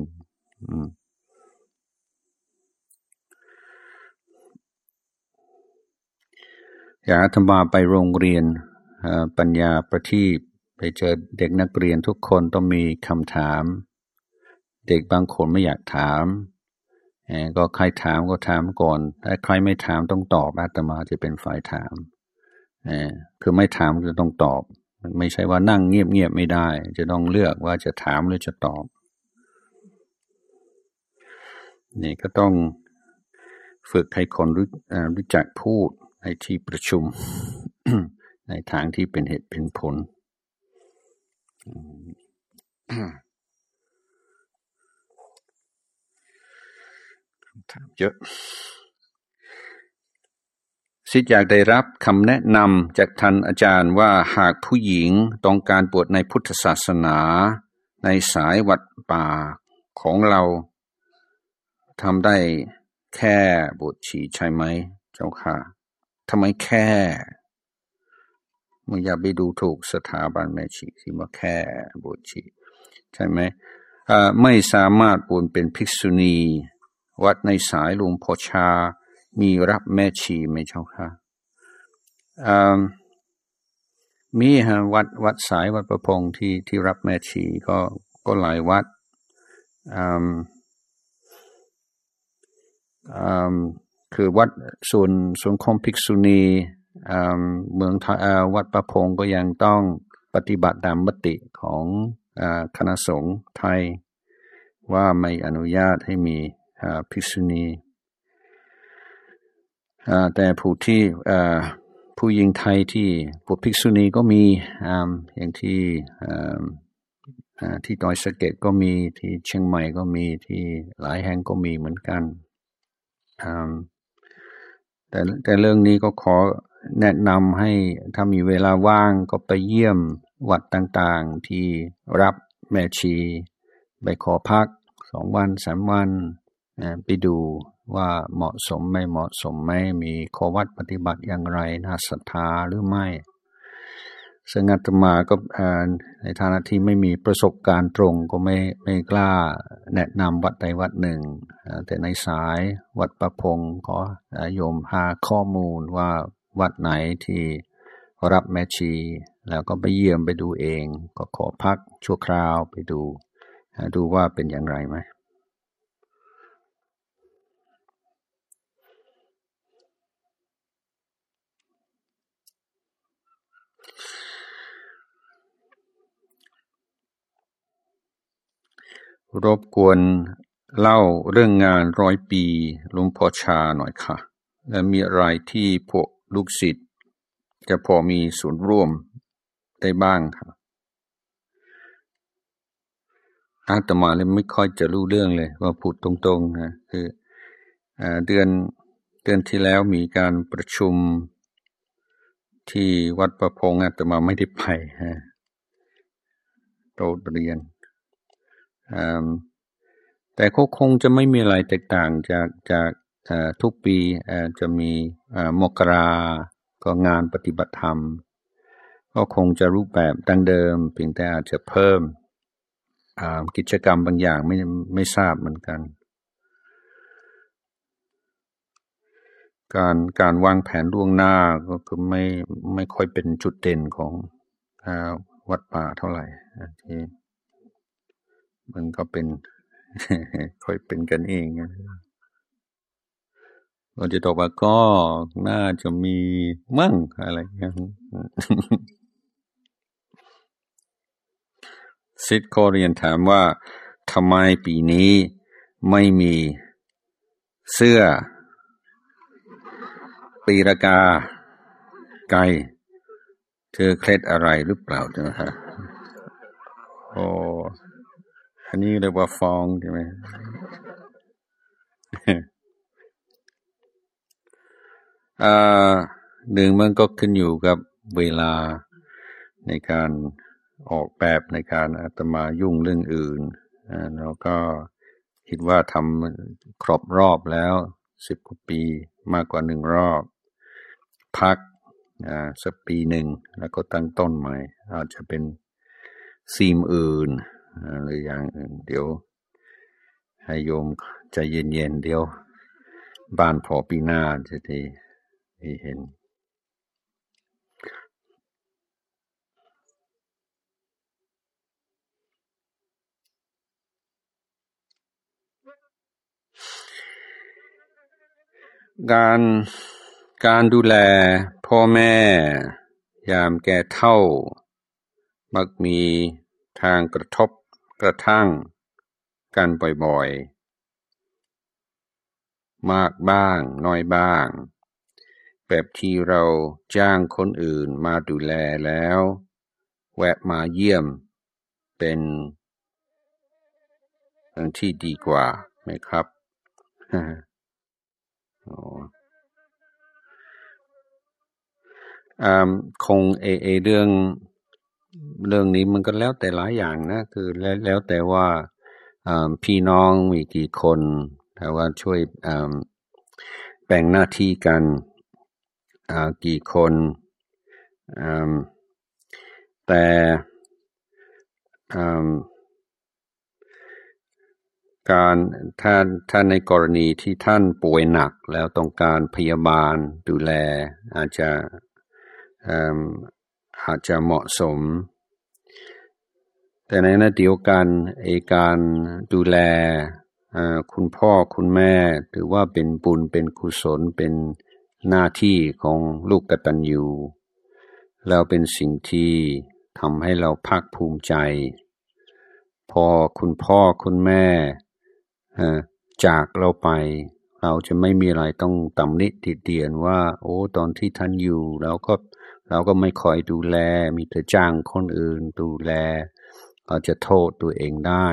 อย่างอาตมาไปโรงเรียนปัญญาประทีปไปเจอเด็กนักเรียนทุกคนต้องมีคำถามเด็กบางคนไม่อยากถามก็ใครถามก็ถามก่อนถ้าใครไม่ถามต้องตอบอาตมาจะเป็นฝ่ายถามคือไม่ถามจะต้องตอบไม่ใช่ว่านั่งเงียบๆไม่ได้จะต้องเลือกว่าจะถามหรือจะตอบนี่ก็ต้องฝึกให้คนรู้จักพูดในที่ประชุม ในทางที่เป็นเหตุเป็นผลถามเยอะสิทธิ์อยากได้รับคำแนะนำจากท่านอาจารย์ว่าหากผู้หญิงต้องการบวชในพุทธศาสนาในสายวัดป่าของเราทำได้แค่บวชชีใช่ไหมเจ้าค่ะทำไมแค่มึงอย่าไปดูถูกสถาบันแม่ชีที่มาแค่บวชชีใช่ไหมไม่สามารถบวชเป็นภิกษุณีวัดในสายหลวงพ่อชามีรับแม่ชีไหมเจ้าค่ะมีฮะวัดสายวัดประพงที่รับแม่ชีก็หลายวัดคือวัดส่วนของภิกษุณีเมืองวัดประพงก็ยังต้องปฏิบัติตามมติของคณะสงฆ์ไทยว่าไม่อนุญาตให้มีภิกษุณีแต่ผู้หญิงไทยที่บวชภิกษุณีก็มีอย่างที่ดอยสะเก็ดก็มีที่เชียงใหม่ก็มีที่หลายแห่งก็มีเหมือนกันแต่เรื่องนี้ก็ขอแนะนำให้ถ้ามีเวลาว่างก็ไปเยี่ยมวัดต่างๆที่รับแม่ชีไปขอพัก2 วัน 3 วันไปดูว่าเหมาะสมไม่เหมาะสมไหมมีข้อวัดปฏิบัติอย่างไรน่าศรัทธาหรือไม่ซึ่งอาตมาก็ในฐานะที่ไม่มีประสบการณ์ตรงก็ไม่กล้าแนะนำวัดใดวัดหนึ่งแต่ในสายวัดประพงขอโยมหาข้อมูลว่าวัดไหนที่รับแม่ชีแล้วก็ไปเยี่ยมไปดูเองก็ขอพักชั่วคราวไปดูว่าเป็นอย่างไรไหมรบกวนเล่าเรื่องงาน100 ปีหลวงพ่อชาหน่อยค่ะและมีอะไรที่พวกลูกศิษย์จะพอมีส่วนร่วมได้บ้างค่ะอาตมาเลยไม่ค่อยจะรู้เรื่องเลยว่าพูดตรงๆนะคือเดือนที่แล้วมีการประชุมที่วัดประพงอาตมาไม่ได้ไปโรงเรียนแต่ก็คงจะไม่มีอะไรแตกต่างจากทุกปีจะมีมกราก็งานปฏิบัติธรรมก็คงจะรูปแบบดังเดิมเพียงแต่อาจจะเพิ่มกิจกรรมบางอย่างไม่ทราบเหมือนกันการวางแผนล่วงหน้าก็คือไม่ค่อยเป็นจุดเด่นของวัดป่าเท่าไหร่ที่มันก็เป็น ค่อยเป็นกันเองเราจะตอบว่าก็น่าจะมีมั่งอะไรอย่างนี้ซิดโคเรียนถามว่าทำไมปีนี้ไม่มีเสื้อปีรากาไก่เธอเคล็ดอะไรหรือเปล่าใช่ไหมฮะโอ้อันนี้เรียกว่าฟองใช่ไหม หนึ่งมันก็ขึ้นอยู่กับเวลาในการออกแบบในการอาตมายุ่งเรื่องอื่นแล้วก็คิดว่าทำครบรอบแล้ว10 กว่าปีมากกว่า1 รอบพักสักปีหนึ่งแล้วก็ตั้งต้นใหม่อาจจะเป็นธีมอื่นหรืออย่างอื่นเดี๋ยวให้โยมใจเย็นๆเดี๋ยวบ้านพอปีหน้าจะได้เห็นการดูแลพ่อแม่ยามแก่เฒ่ามักมีทางกระทบกระทั่งกันบ่อยๆมากบ้างน้อยบ้างแบบที่เราจ้างคนอื่นมาดูแลแล้วแวะมาเยี่ยมเป็นเรื่องที่ดีกว่าไหมครับคงเรื่องนี้มันก็แล้วแต่หลายอย่างนะคือแล้วแต่ว่าพี่น้องมีกี่คนแต่ว่าช่วยแบ่งหน้าที่กันกี่คนแต่การถ้าในกรณีที่ท่านป่วยหนักแล้วต้องการพยาบาลดูแลอาจจะเหมาะสมแต่ในขณะเดียวกันการดูแลคุณพ่อคุณแม่ถือว่าเป็นบุญเป็นกุศลเป็นหน้าที่ของลูกกตัญญูแล้วเป็นสิ่งที่ทำให้เราภาคภูมิใจพอคุณพ่อคุณแม่จากเราไปเราจะไม่มีอะไรต้องตำหนิติเตียนว่าโอ้ตอนที่ท่านอยู่เราก็ไม่ค่อยดูแลมีแต่จ้างคนอื่นดูแลเราจะโทษตัวเองได้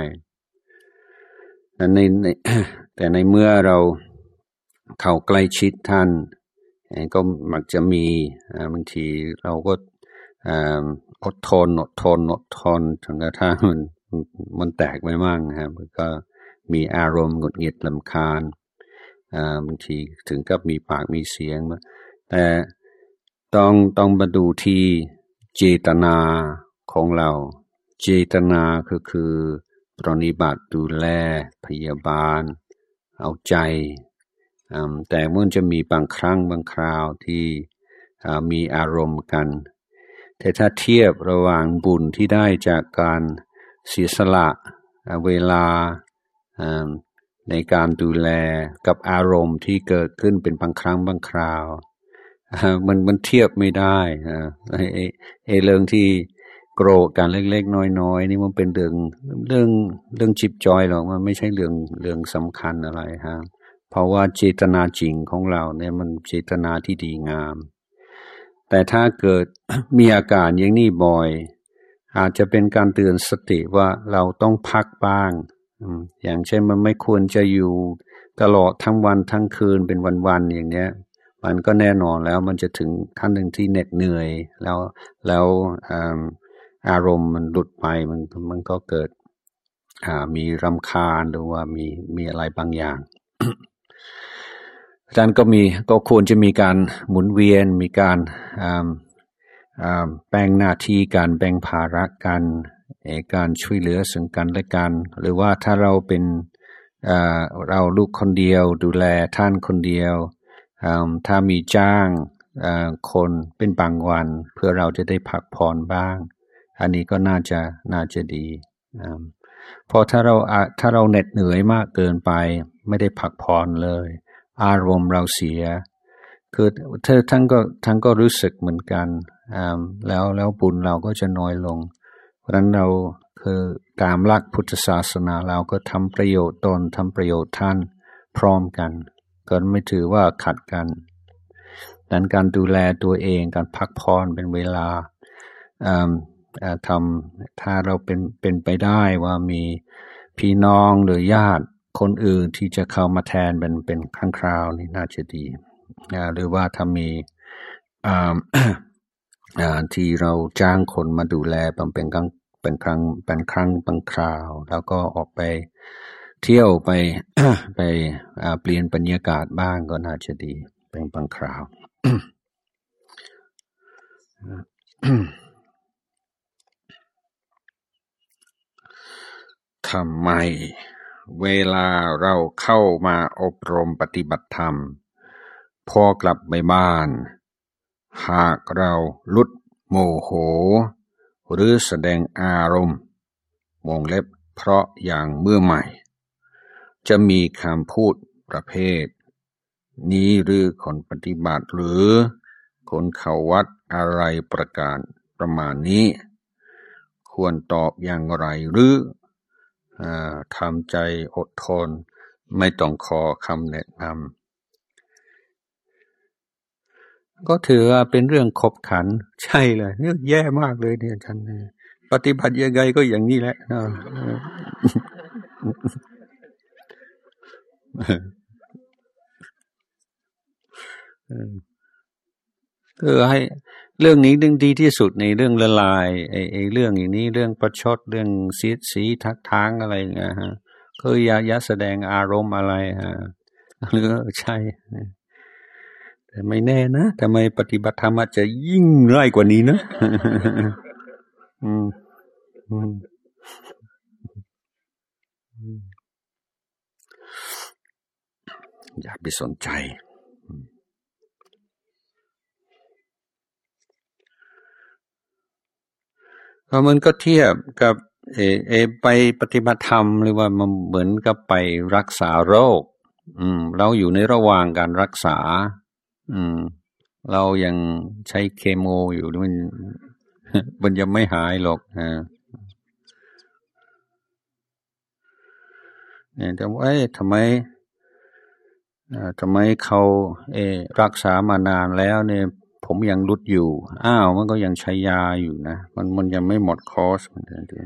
แต่ในเมื่อเราเข้าใกล้ชิดท่านก็มักจะมีบางทีเราก็อดทนจนกระทั่งมันแตกไปมั่งครับก็มีอารมณ์หงุดหงิดรำคาญบางทีถึงกับมีปากมีเสียงแต่ต้องมาดูที่เจตนาของเราเจตนาก็คือปฏิบัติดูแลพยาบาลเอาใจแต่มันจะมีบางครั้งบางคราวที่มีอารมณ์กันแต่ถ้าเทียบระหว่างบุญที่ได้จากการเสียสละเวลาในการดูแลกับอารมณ์ที่เกิดขึ้นเป็นบางครั้งบางคราวมันเทียบไม่ได้เรื่องที่โกรธกันเล็กๆน้อยๆนี่มันเป็นเรื่องจิบจอยหรอกมันไม่ใช่เรื่องสำคัญอะไรฮะเพราะว่าเจตนาจริงของเราเนี่ยมันเจตนาที่ดีงามแต่ถ้าเกิดมีอาการอย่างนี้บ่อยอาจจะเป็นการเตือนสติว่าเราต้องพักบ้างอย่างเช่นมันไม่ควรจะอยู่ตลอดทั้งวันทั้งคืนเป็นวันๆอย่างเนี้ยมันก็แน่นอนแล้วมันจะถึงขั้นหนึ่งที่เหน็ดเหนื่อยแล้วอารมณ์มันหลุดไปมันก็เกิดมีรำคาญหรือว่ามีอะไรบางอย่าง ดังนั้นก็ควรจะมีการหมุนเวียนมีการแบ่งหน้าที่การแบ่งภาระกันการช่วยเหลือซึ่งกันและกันหรือว่าถ้าเราเป็นเราลูกคนเดียวดูแลท่านคนเดียวถ้ามีจ้างคนเป็นบางวันเพื่อเราจะได้พักผ่อนบ้างอันนี้ก็น่าจะดีเพราะถ้าเราเหน็ดเหนื่อยมากเกินไปไม่ได้พักผ่อนเลยอารมณ์เราเสียคือท่านก็รู้สึกเหมือนกันแล้วบุญเราก็จะน้อยลงเพราะฉะนั้นเราคือตามหลักพุทธศาสนาเราก็ทำประโยชน์ตนทำประโยชน์ท่านพร้อมกันก็ไม่ถือว่าขัดกันดังนั้นการดูแลตัวเองการพักผ่อนเป็นเวลาถ้าเราเป็นไปได้ว่ามีพี่น้องหรือญาติคนอื่นที่จะเข้ามาแทนเป็นครั้งคราวนี่น่าจะดีหรือว่าถ้ามีที่เราจ้างคนมาดูแลเป็นครั้งบางคราวแล้วก็ออกไปเที่ยวไป ไปเปลี่ยนบรรยากาศบ้างก็น่าจะดีเป็นบางคราว ทำไมเวลาเราเข้ามาอบรมปฏิบัติธรรมพอกลับไปบ้านหากเราลุดโมโหหรือแสดงอารมณ์วงเล็บเพราะอย่างเมื่อใหม่จะมีคำพูดประเภทนี้หรือคนปฏิบัติหรือคนเข้าวัดอะไรประมาณนี้ควรตอบอย่างไรหรือทำใจอดทนไม่ต้องขอคำแนะนำก็ถือว่าเป็นเรื่องขบขันใช่เลยเนี่ยแย่มากเลยเนี่ยอาจารย์ปฏิบัติยังไงก็อย่างนี้แหละให้เรื่องนี้เรื่องดีที่สุดในเรื่องละลายไอ้เรื่องอย่างนี้เรื่องประชดเรื่องสีทักทางอะไรอย่างเงี้ยฮะคืออย่าแสดงอารมณ์อะไรฮะหรือใช่แต่ไม่แน่นะทำไมปฏิบัติธรรมอาจจะยิ่งร้ายกว่านี้นะอย่าไปสนใจเพราะมันก็เทียบกับไปปฏิบัติธรรมหรือว่ามันเหมือนกับไปรักษาโรคเราอยู่ในระหว่างการรักษาเรายังใช้เคมีอยู่มันยังไม่หายหรอกเนี่ยแต่ว่าทำไมเขารักษามานานแล้วเนี่ยผมยังรุดอยู่มันก็ยังใช้ยาอยู่นะมันยังไม่หมดคอร์สมัน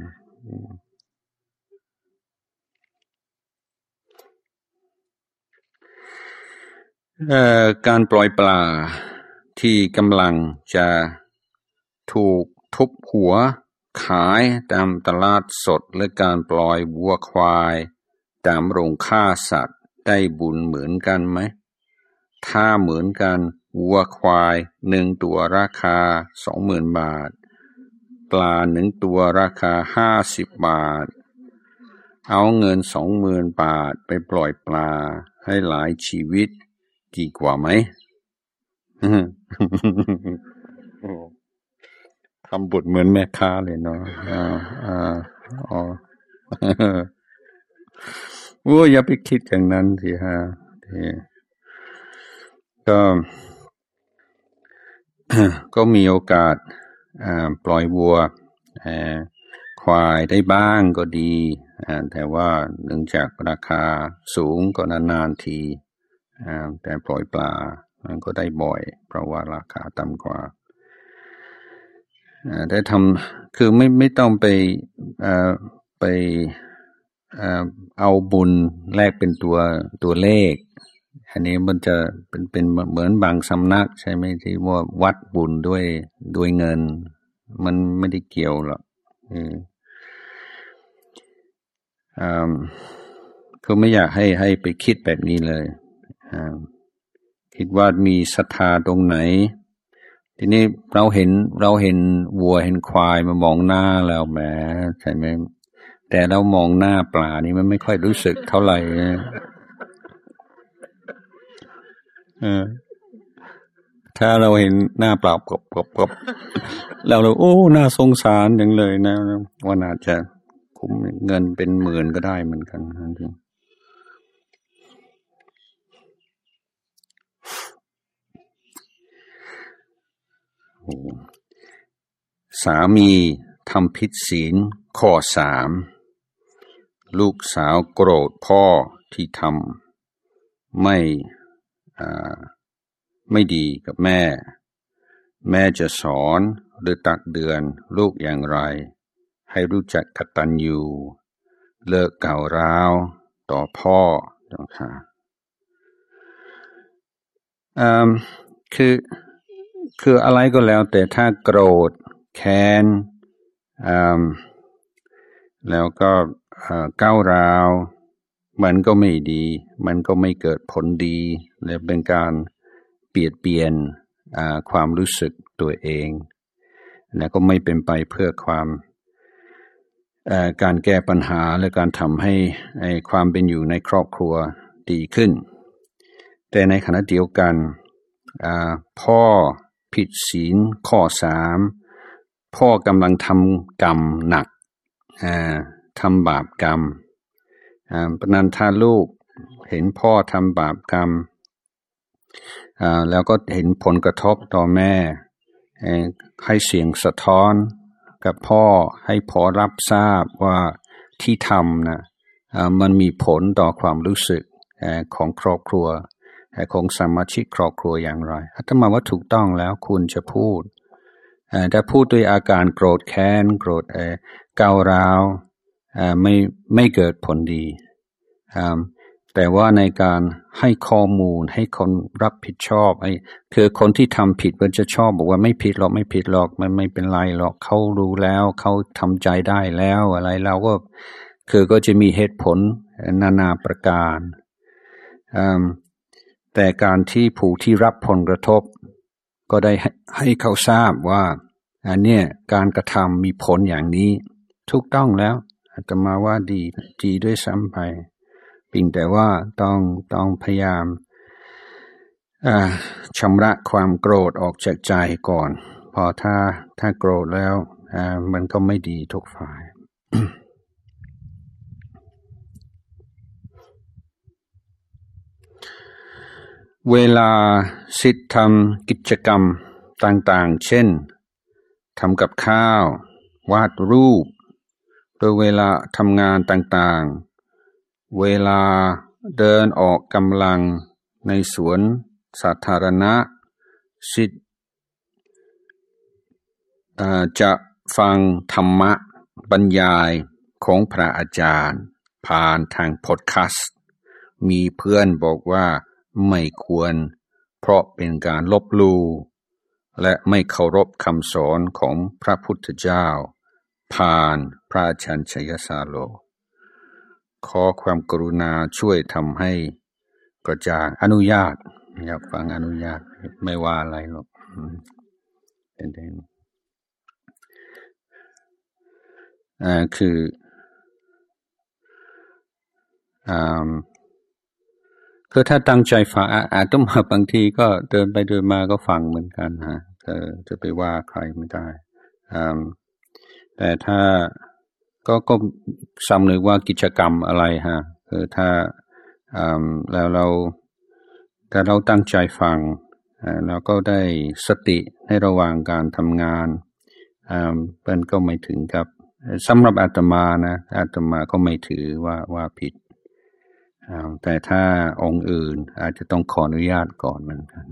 การปล่อยปลาที่กำลังจะถูกทุบหัวขายตามตลาดสดและการปล่อยวัวควายตามโรงฆ่าสัตว์ได้บุญเหมือนกันไหมถ้าเหมือนกันวัวควาย1 ตัวราคา 20,000 บาทปลา1 ตัวราคา50 บาทเอาเงิน 20,000 บาทไปปล่อยปลาให้หลายชีวิตดีกว่าไหมทำบทเหมือนแม่ค้าเลยเนาะอย่าไปคิดอย่างนั้นสิฮะก็มีโอกาสปล่อยวัวควายได้บ้างก็ดีแต่ว่าเนื่องจากราคาสูงก็นานๆทีแต่ปล่อยปลามันก็ได้บ่อยเพราะว่าราคาต่ำกว่าได้ทำคือไม่ต้องไปเอาบุญแลกเป็นตัวเลขอันนี้มันจะเป็นเหมือนบางสำนักใช่ไหมที่ว่าวัดบุญด้วยเงินมันไม่ได้เกี่ยวหรอกคือไม่อยากให้ไปคิดแบบนี้เลยคิดว่ามีศรัทธาตรงไหนทีนี้เราเห็นวัวเห็นควายมามองหน้าแล้วแหมใช่ไหมแต่เรามองหน้าปลานี่มันไม่ค่อยรู้สึกเท่าไหร่ถ้าเราเห็นหน้าปลากบเราน่าสงสารอย่างเลยนะว่าน่าจะคุ้มเงินเป็นหมื่นก็ได้เหมือนกันจริงสามีทำผิดศีลข้อ 3ลูกสาวโกรธพ่อที่ทำไม่ดีกับแม่จะสอนหรือตักเตือนลูกอย่างไรให้รู้จักกตัญญูเลิกก้าวร้าวต่อพ่อนะคะคืออะไรก็แล้วแต่ถ้าโกรธแค้นแล้วก็ก้าวร้าวมันก็ไม่ดีมันก็ไม่เกิดผลดีและเป็นการเปลี่ยนความรู้สึกตัวเองและก็ไม่เป็นไปเพื่อการแก้ปัญหาและการทำให้ความเป็นอยู่ในครอบครัวดีขึ้นแต่ในขณะเดียวกันพ่อผิดศีลข้อ 3พ่อกำลังทำกรรมหนักทำบาปกรรมเพราะนั้นถ้าลูกเห็นพ่อทำบาปกรรมแล้วก็เห็นผลกระทบต่อแม่ให้เสียงสะท้อนกับพ่อให้พ่อรับทราบว่าที่ทำนะมันมีผลต่อความรู้สึกของครอบครัวของสมาชิกครอบครัวอย่างไรอาตมาว่าถูกต้องแล้วคุณจะพูดถ้าพูดด้วยอาการโกรธแค้นโกรธก้าวร้าวไม่เกิดผลดีแต่ว่าในการให้ข้อมูลให้คนรับผิดชอบคือคนที่ทำผิดมันจะชอบบอกว่าไม่ผิดหรอกไม่ผิดหรอกมันไม่เป็นไรหรอกเขารู้แล้วเขาทำใจได้แล้วอะไรเราก็ก็จะมีเหตุผลนานาประการแต่การที่ผู้ที่รับผลกระทบก็ได้ให้เขาทราบว่าอันเนี้ยการกระทำมีผลอย่างนี้ถูกต้องแล้วอาตมาว่าดีด้วยซ้ำไปเพียงแต่ว่าต้องพยายามชำระความโกรธออกจากใจก่อนพอถ้าโกรธแล้วมันก็ไม่ดีทุกฝ่าย เวลาสิทธิ์ทำกิจกรรมต่างๆเช่นทำกับข้าววาดรูปโดยเวลาทำงานต่างๆเวลาเดินออกกำลังในสวนสาธารณะสิทธิ์จะฟังธรรมะบรรยายของพระอาจารย์ผ่านทางพอดแคสต์มีเพื่อนบอกว่าไม่ควรเพราะเป็นการลบลู่และไม่เคารพคำสอนของพระพุทธเจ้าผ่านพระอาจารย์ชัยสาโลขอความกรุณาช่วยทำให้กระจ่างอนุญาตอยากฟังอนุญาตไม่ว่าอะไรหรอกคือถ้าตั้งใจฟังต้องมาบางทีก็เดินไปเดินมาก็ฟังเหมือนกันฮะจะไปว่าใครไม่ได้แต่ถ้าก็สำนึกว่ากิจกรรมอะไรฮะถ้าแล้วถ้าเราตั้งใจฟังเราก็ได้สติในระหว่างการทำงานเป็นก็ไม่ถึงกับสำหรับอาตมานะอาตมาก็ไม่ถือว่าผิดแต่ถ้าองค์อื่นอาจจะต้องขออนุญาตก่อนเหมือนกัน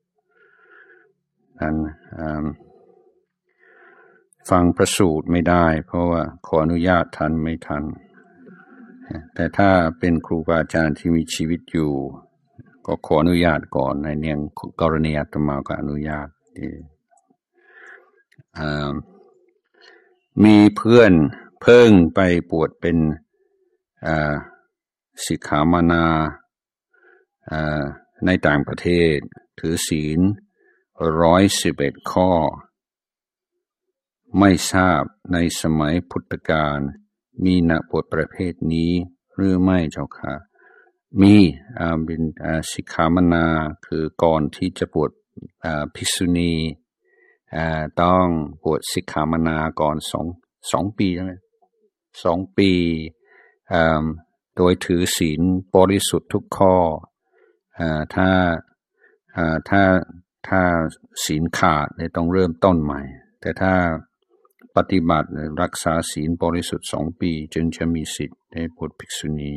ฟังพระสูตรไม่ได้เพราะว่าขออนุญาตทันไม่ทันแต่ถ้าเป็นครูบาอาจารย์ที่มีชีวิตอยู่ก็ขออนุญาตก่อนในเนื่องกรณีอาตมาก็อนุญาตมีเพื่อนเพิ่งไปบวชเป็นสิกขามานาในต่างประเทศถือศีล111 ข้อไม่ทราบในสมัยพุทธกาลมีนักบวชประเภทนี้หรือไม่เจ้าค่ะมีเป็นสิกขามานาคือก่อนที่จะบวชภิกษุณีต้องบวชสิกขามานาก่อน2 ปีใช่ไหม2 ปีโดยถือศีลบริสุทธิ์ทุกข้อถ้าศีลขาดต้องเริ่มต้นใหม่แต่ถ้าปฏิบัติรักษาศีลบริสุทธิ์2 ปีจึงจะมีสิทธิ์ได้บวชภิกษุณี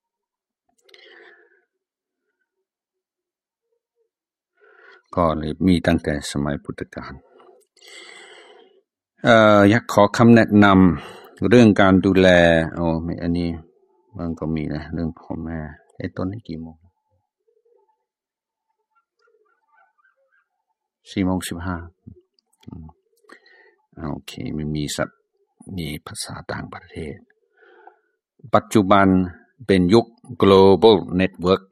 ก็เลยมีตั้งแต่สมัยพุทธกาลอยากขอคำแนะนำเรื่องการดูแลอันนี้มันก็มีนะเรื่องพ่อแม่ต้นนี้กี่โมง4:15โอเคมันมีศัพท์มีภาษาต่างประเทศปัจจุบันเป็นยุค global network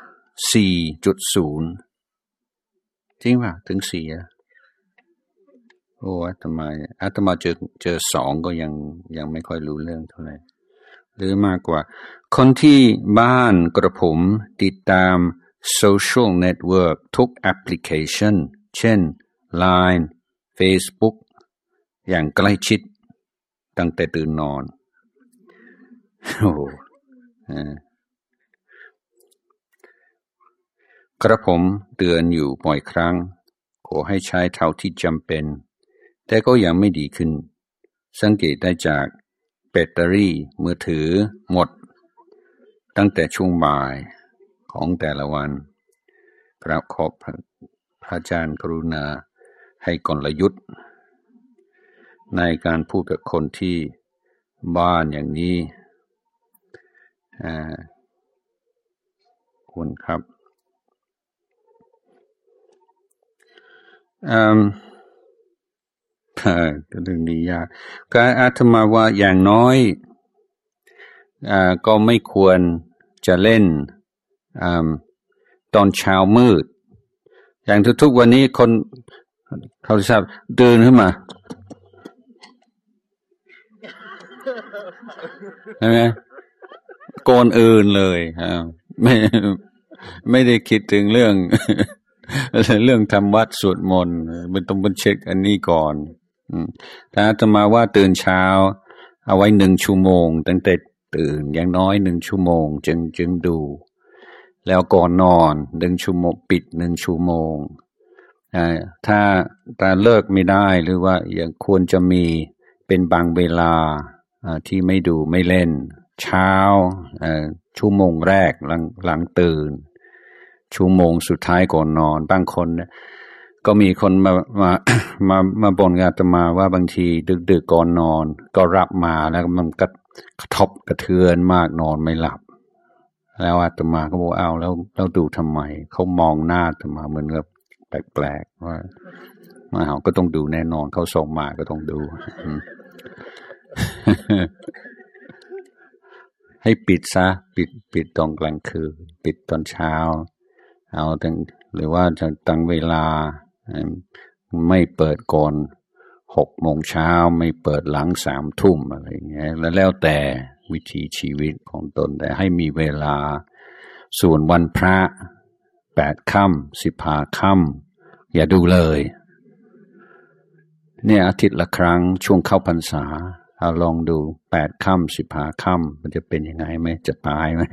4.0 จริงป่ะถึง4อ่ะโอ้อาตมาเจอ2ก็ยังไม่ค่อยรู้เรื่องเท่าไหร่หรือมากกว่าคนที่บ้านกระผมติดตาม social network ทุกแอปพลิเคชันเช่น Line Facebook อย่างใกล้ชิดตั้งแต่ตื่นนอนโอ้กระผมเตือนอยู่บ่อยครั้งขอให้ใช้เท่าที่จำเป็นแต่ก็ยังไม่ดีขึ้นสังเกตได้จากแบตเตอรี่มือถือหมดตั้งแต่ช่วงบ่ายของแต่ละวันกราบขอบพระอาจารย์กรุณาให้กลยุทธ์ในการพูดกับคนที่บ้านอย่างนี้คุณครับก็เรื่องนี้ยากการอาตมาว่าอย่างน้อยก็ไม่ควรจะเล่นตอนเช้ามืดอย่างทุกๆวันนี้คนเขาทราบเดินขึ้นมาใช่ไหมก่อนอื่นเลยไม่ได้คิดถึงเรื่องทำวัดสวดมนต์มันต้องเช็คอันนี้ก่อนถ้าอาตมาว่าตื่นเช้าเอาไว้1 ชั่วโมงตั้งแต่ตื่นอย่างน้อย1 ชั่วโมงจึงดูแล้วก่อนนอน1 ชั่วโมงปิด1 ชั่วโมงถ้าเลิกไม่ได้หรือว่ายังควรจะมีเป็นบางเวลาที่ไม่ดูไม่เล่นเช้าชั่วโมงแรกหลังตื่นชั่วโมงสุดท้ายก่อนนอนบางคนก็มีคนมาบ่นอาตมาว่าบางทีดึกๆก่อนนอนก็รับมาแล้วมันกระทบกระเทือนมากนอนไม่หลับแล้วอาตมาก็บอกเอาแล้วดูทำไมเขามองหน้าอาตมาเหมือนกับแปลกๆว่ามาเขาก็ต้องดูแน่นอนเขาส่งมาก็ต้องดู ให้ปิดซะปิดตอนกลางคืนปิดตอนเช้าเอาหรือว่าจะตั้งเวลาไม่เปิดก่อน6 โมงเช้าไม่เปิดหลัง3 ทุ่มอะไรอย่างเงี้ยแล้วแต่วิถีชีวิตของตนแต่ให้มีเวลาส่วนวันพระ8 ค่ำ15 ค่ำอย่าดูเลยเนี่ยอาทิตย์ละครั้งช่วงเข้าพรรษาเอาลองดู8 ค่ำ15 ค่ำมันจะเป็นยังไงไหมจะตายไหม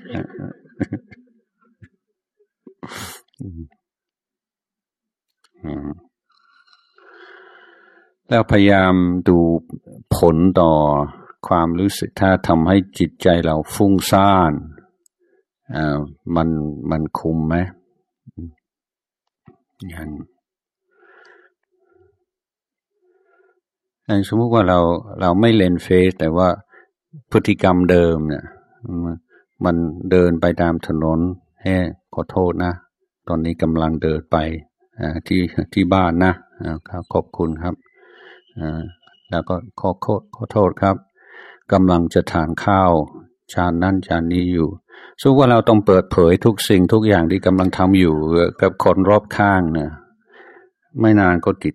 แล้วพยายามดูผลต่อความรู้สึกถ้าทำให้จิตใจเราฟุ้งซ่านมันคุมไหมอย่างสมมติว่าเราไม่เล่นเฟซแต่ว่าพฤติกรรมเดิมเนี่ยมันเดินไปตามถนนขอโทษนะตอนนี้กำลังเดินไปที่บ้านนะครับขอบคุณครับแล้วก็ขอโทษครับกำลังจะทานข้าวจานนั้นจานนี้อยู่ซึ่งว่าเราต้องเปิดเผยทุกสิ่งทุกอย่างที่กำลังทำอยู่กับคนรอบข้างเนี่ยไม่นานก็ติด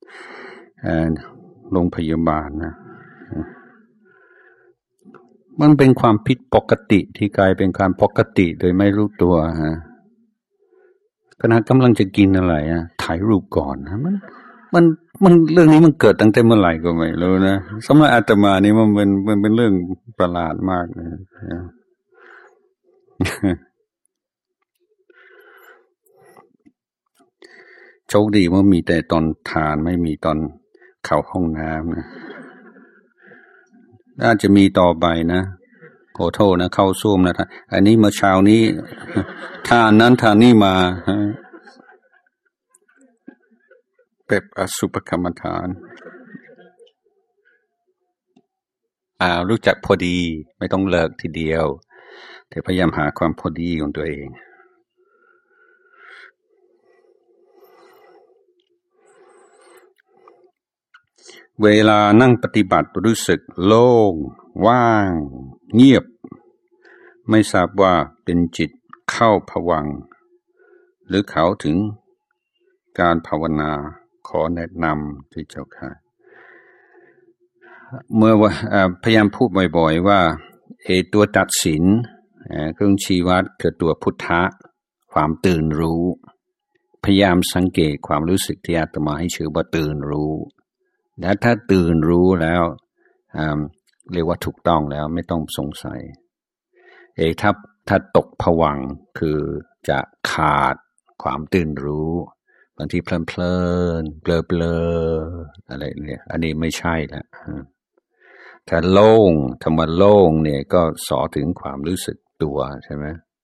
โรงพยาบาลนะมันเป็นความผิดปกติที่กลายเป็นความปกติโดยไม่รู้ตัวขณะกำลังจะกินอะไรถ่ายรูปก่อนมันเรื่องนี้มันเกิดตั้งแต่เมื่อไหร่ก็ไม่รู้นะสำหรับอาตมานี่มันเป็นเรื่องประหลาดมากนะโชคดีว่ามีแต่ตอนทานไม่มีตอนเข้าห้องน้ำนะน่าจะมีต่อไปนะขอโทษนะเข้าซ่วมนะท่านอันนี้เมื่อเช้านี้ทานนั้นทานนี่มาแบบอสุภกรรมฐานรู้จักพอดีไม่ต้องเลิกทีเดียวแต่พยายามหาความพอดีของตัวเองเวลานั่งปฏิบัติรู้สึกโล่งว่างเงียบไม่ทราบว่าเป็นจิตเข้าภวังค์หรือเขาถึงการภาวนาขอแนะนำที่เจ้าค่ะเมื่อพยายามพูดบ่อยๆว่าตัวตัดสินเครื่องชี้วัดคือตัวพุทธะความตื่นรู้พยายามสังเกตความรู้สึกที่อาตมาให้ชื่อว่าตื่นรู้และถ้าตื่นรู้แล้วเรียกว่าถูกต้องแล้วไม่ต้องสงสัยถ้าตกภวังค์คือจะขาดความตื่นรู้บางทีเพลินเบลออะไรเนี่ยอันนี้ไม่ใช่ละถ้าโล่งคำว่าโล่งเนี่ยก็สอถึงความรู้สึกตัวใช่ไหม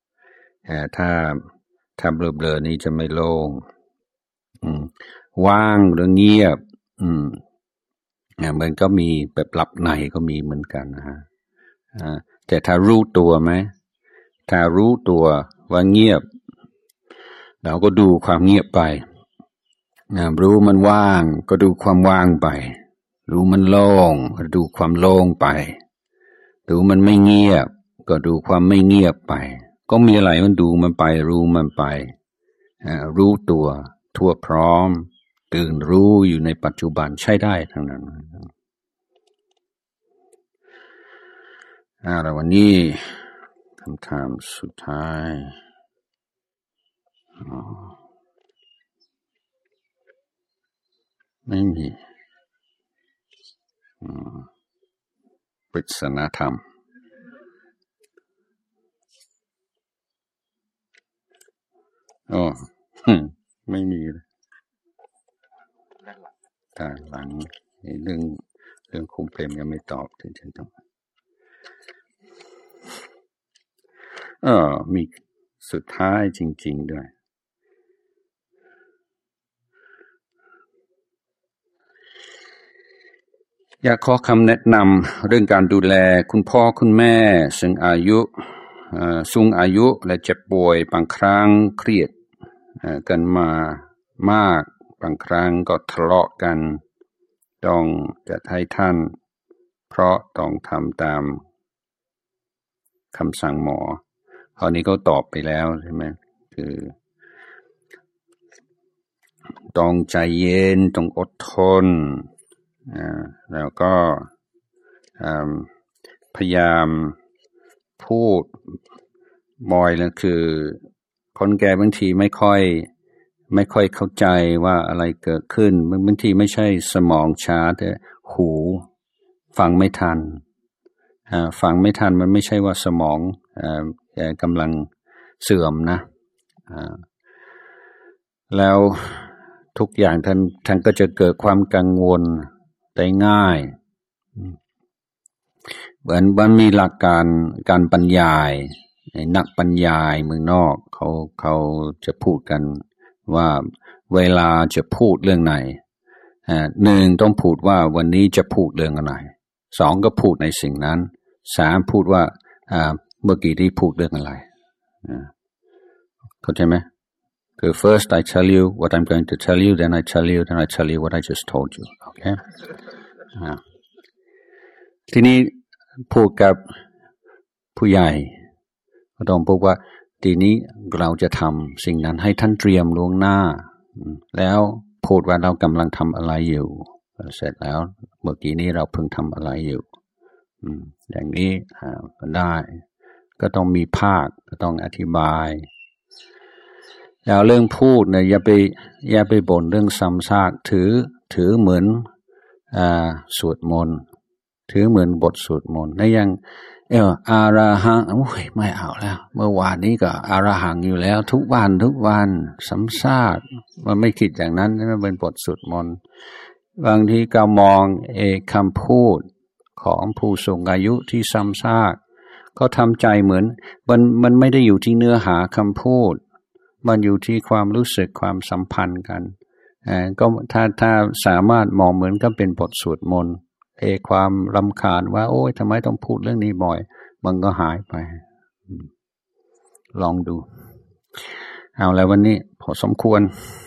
ถ้าเบลอนี้จะไม่โล่งว่างหรือเงียบมันก็มีแบบหลับในก็มีเหมือนกันนะฮะแต่ถ้ารู้ตัวไหมถ้ารู้ตัวว่าเงียบเราก็ดูความเงียบไปรู้มันว่างก็ดูความว่างไปรู้มันโล่งก็ดูความโล่งไปรู้มันไม่เงียบก็ดูความไม่เงียบไปก็มีอะไรมันดูมันไปรู้มันไปรู้ตัวทั่วพร้อมตื่นรู้อยู่ในปัจจุบันใช้ได้ทั้งนั้นแล้ววันนี้คำถามสุดท้ายไม่มีปริศนาธรรมไม่มีเลยแต่หลังเรื่องคุมเพลมยังไม่ตอบถึงฉันต้องมีสุดท้ายจริงๆด้วยอยากขอคำแนะนำเรื่องการดูแลคุณพ่อคุณแม่ซึ่งสูงอายุและเจ็บป่วยบางครั้งเครียดกันมามากบางครั้งก็ทะเลาะกันต้องจะให้ท่านเพราะต้องทำตามคำสั่งหมอคราวนี้ก็ตอบไปแล้วใช่ไหมคือต้องใจเย็นต้องอดทนแล้วก็พยายามพูดบ่อยแล้วคือคนแก่บางทีไม่ค่อยเข้าใจว่าอะไรเกิดขึ้นบางทีไม่ใช่สมองช้าแต่หูฟังไม่ทันฟังไม่ทันมันไม่ใช่ว่าสมองกำลังเสื่อมนะแล้วทุกอย่างท่านก็จะเกิดความกังวลได้ง่ายเหมือนมันมีหลักการบรรยายนักบรรยายเมืองนอกเขาจะพูดกันว่าเวลาจะพูดเรื่องไหนหนึ่งต้องพูดว่าวันนี้จะพูดเรื่องอะไรสองก็พูดในสิ่งนั้นสามพูดว่าเมื่อกี้ที่พูดเรื่องอะไรเข้าใจไหมคือ first I tell you what I'm going to tell you then I tell you then I tell you what I just told you okay ทีนี้พูดกับผู้ใหญ่ก็ต้องพูดว่าทีนี้เราจะทำสิ่งนั้นให้ท่านเตรียมล่วงหน้าแล้วพูดว่าเรากำลังทำอะไรอยู่เสร็จแล้วเมื่อกี้นี้เราเพิ่งทำอะไรอยู่อย่างนี้ก็ได้ก็ต้องมีภาคก็ต้องอธิบายแล้วเรื่องพูดเนี่ยอย่าไปบ่นเรื่องซ้ำซากถือเหมือนสวดมนต์ถือเหมือนบทสวดมนต์แล้วยังอาราหังโอ้ยไม่เอาแล้วเมื่อวานนี้ก็อาราหังอยู่แล้วทุกวันซ้ำซากมันไม่คิดอย่างนั้นมันเป็นบทสวดมนต์บางทีก็มองคำพูดของผู้สูงอายุที่ซ้ำซากก็ทำใจเหมือนมันไม่ได้อยู่ที่เนื้อหาคำพูดมันอยู่ที่ความรู้สึกความสัมพันธ์กันก็ถ้าสามารถมองเหมือนก็เป็นบทสวดมนต์ความรำคาญว่าโอ้ยทำไมต้องพูดเรื่องนี้บ่อยมันก็หายไปลองดูเอาแล้ววันนี้พอสมควร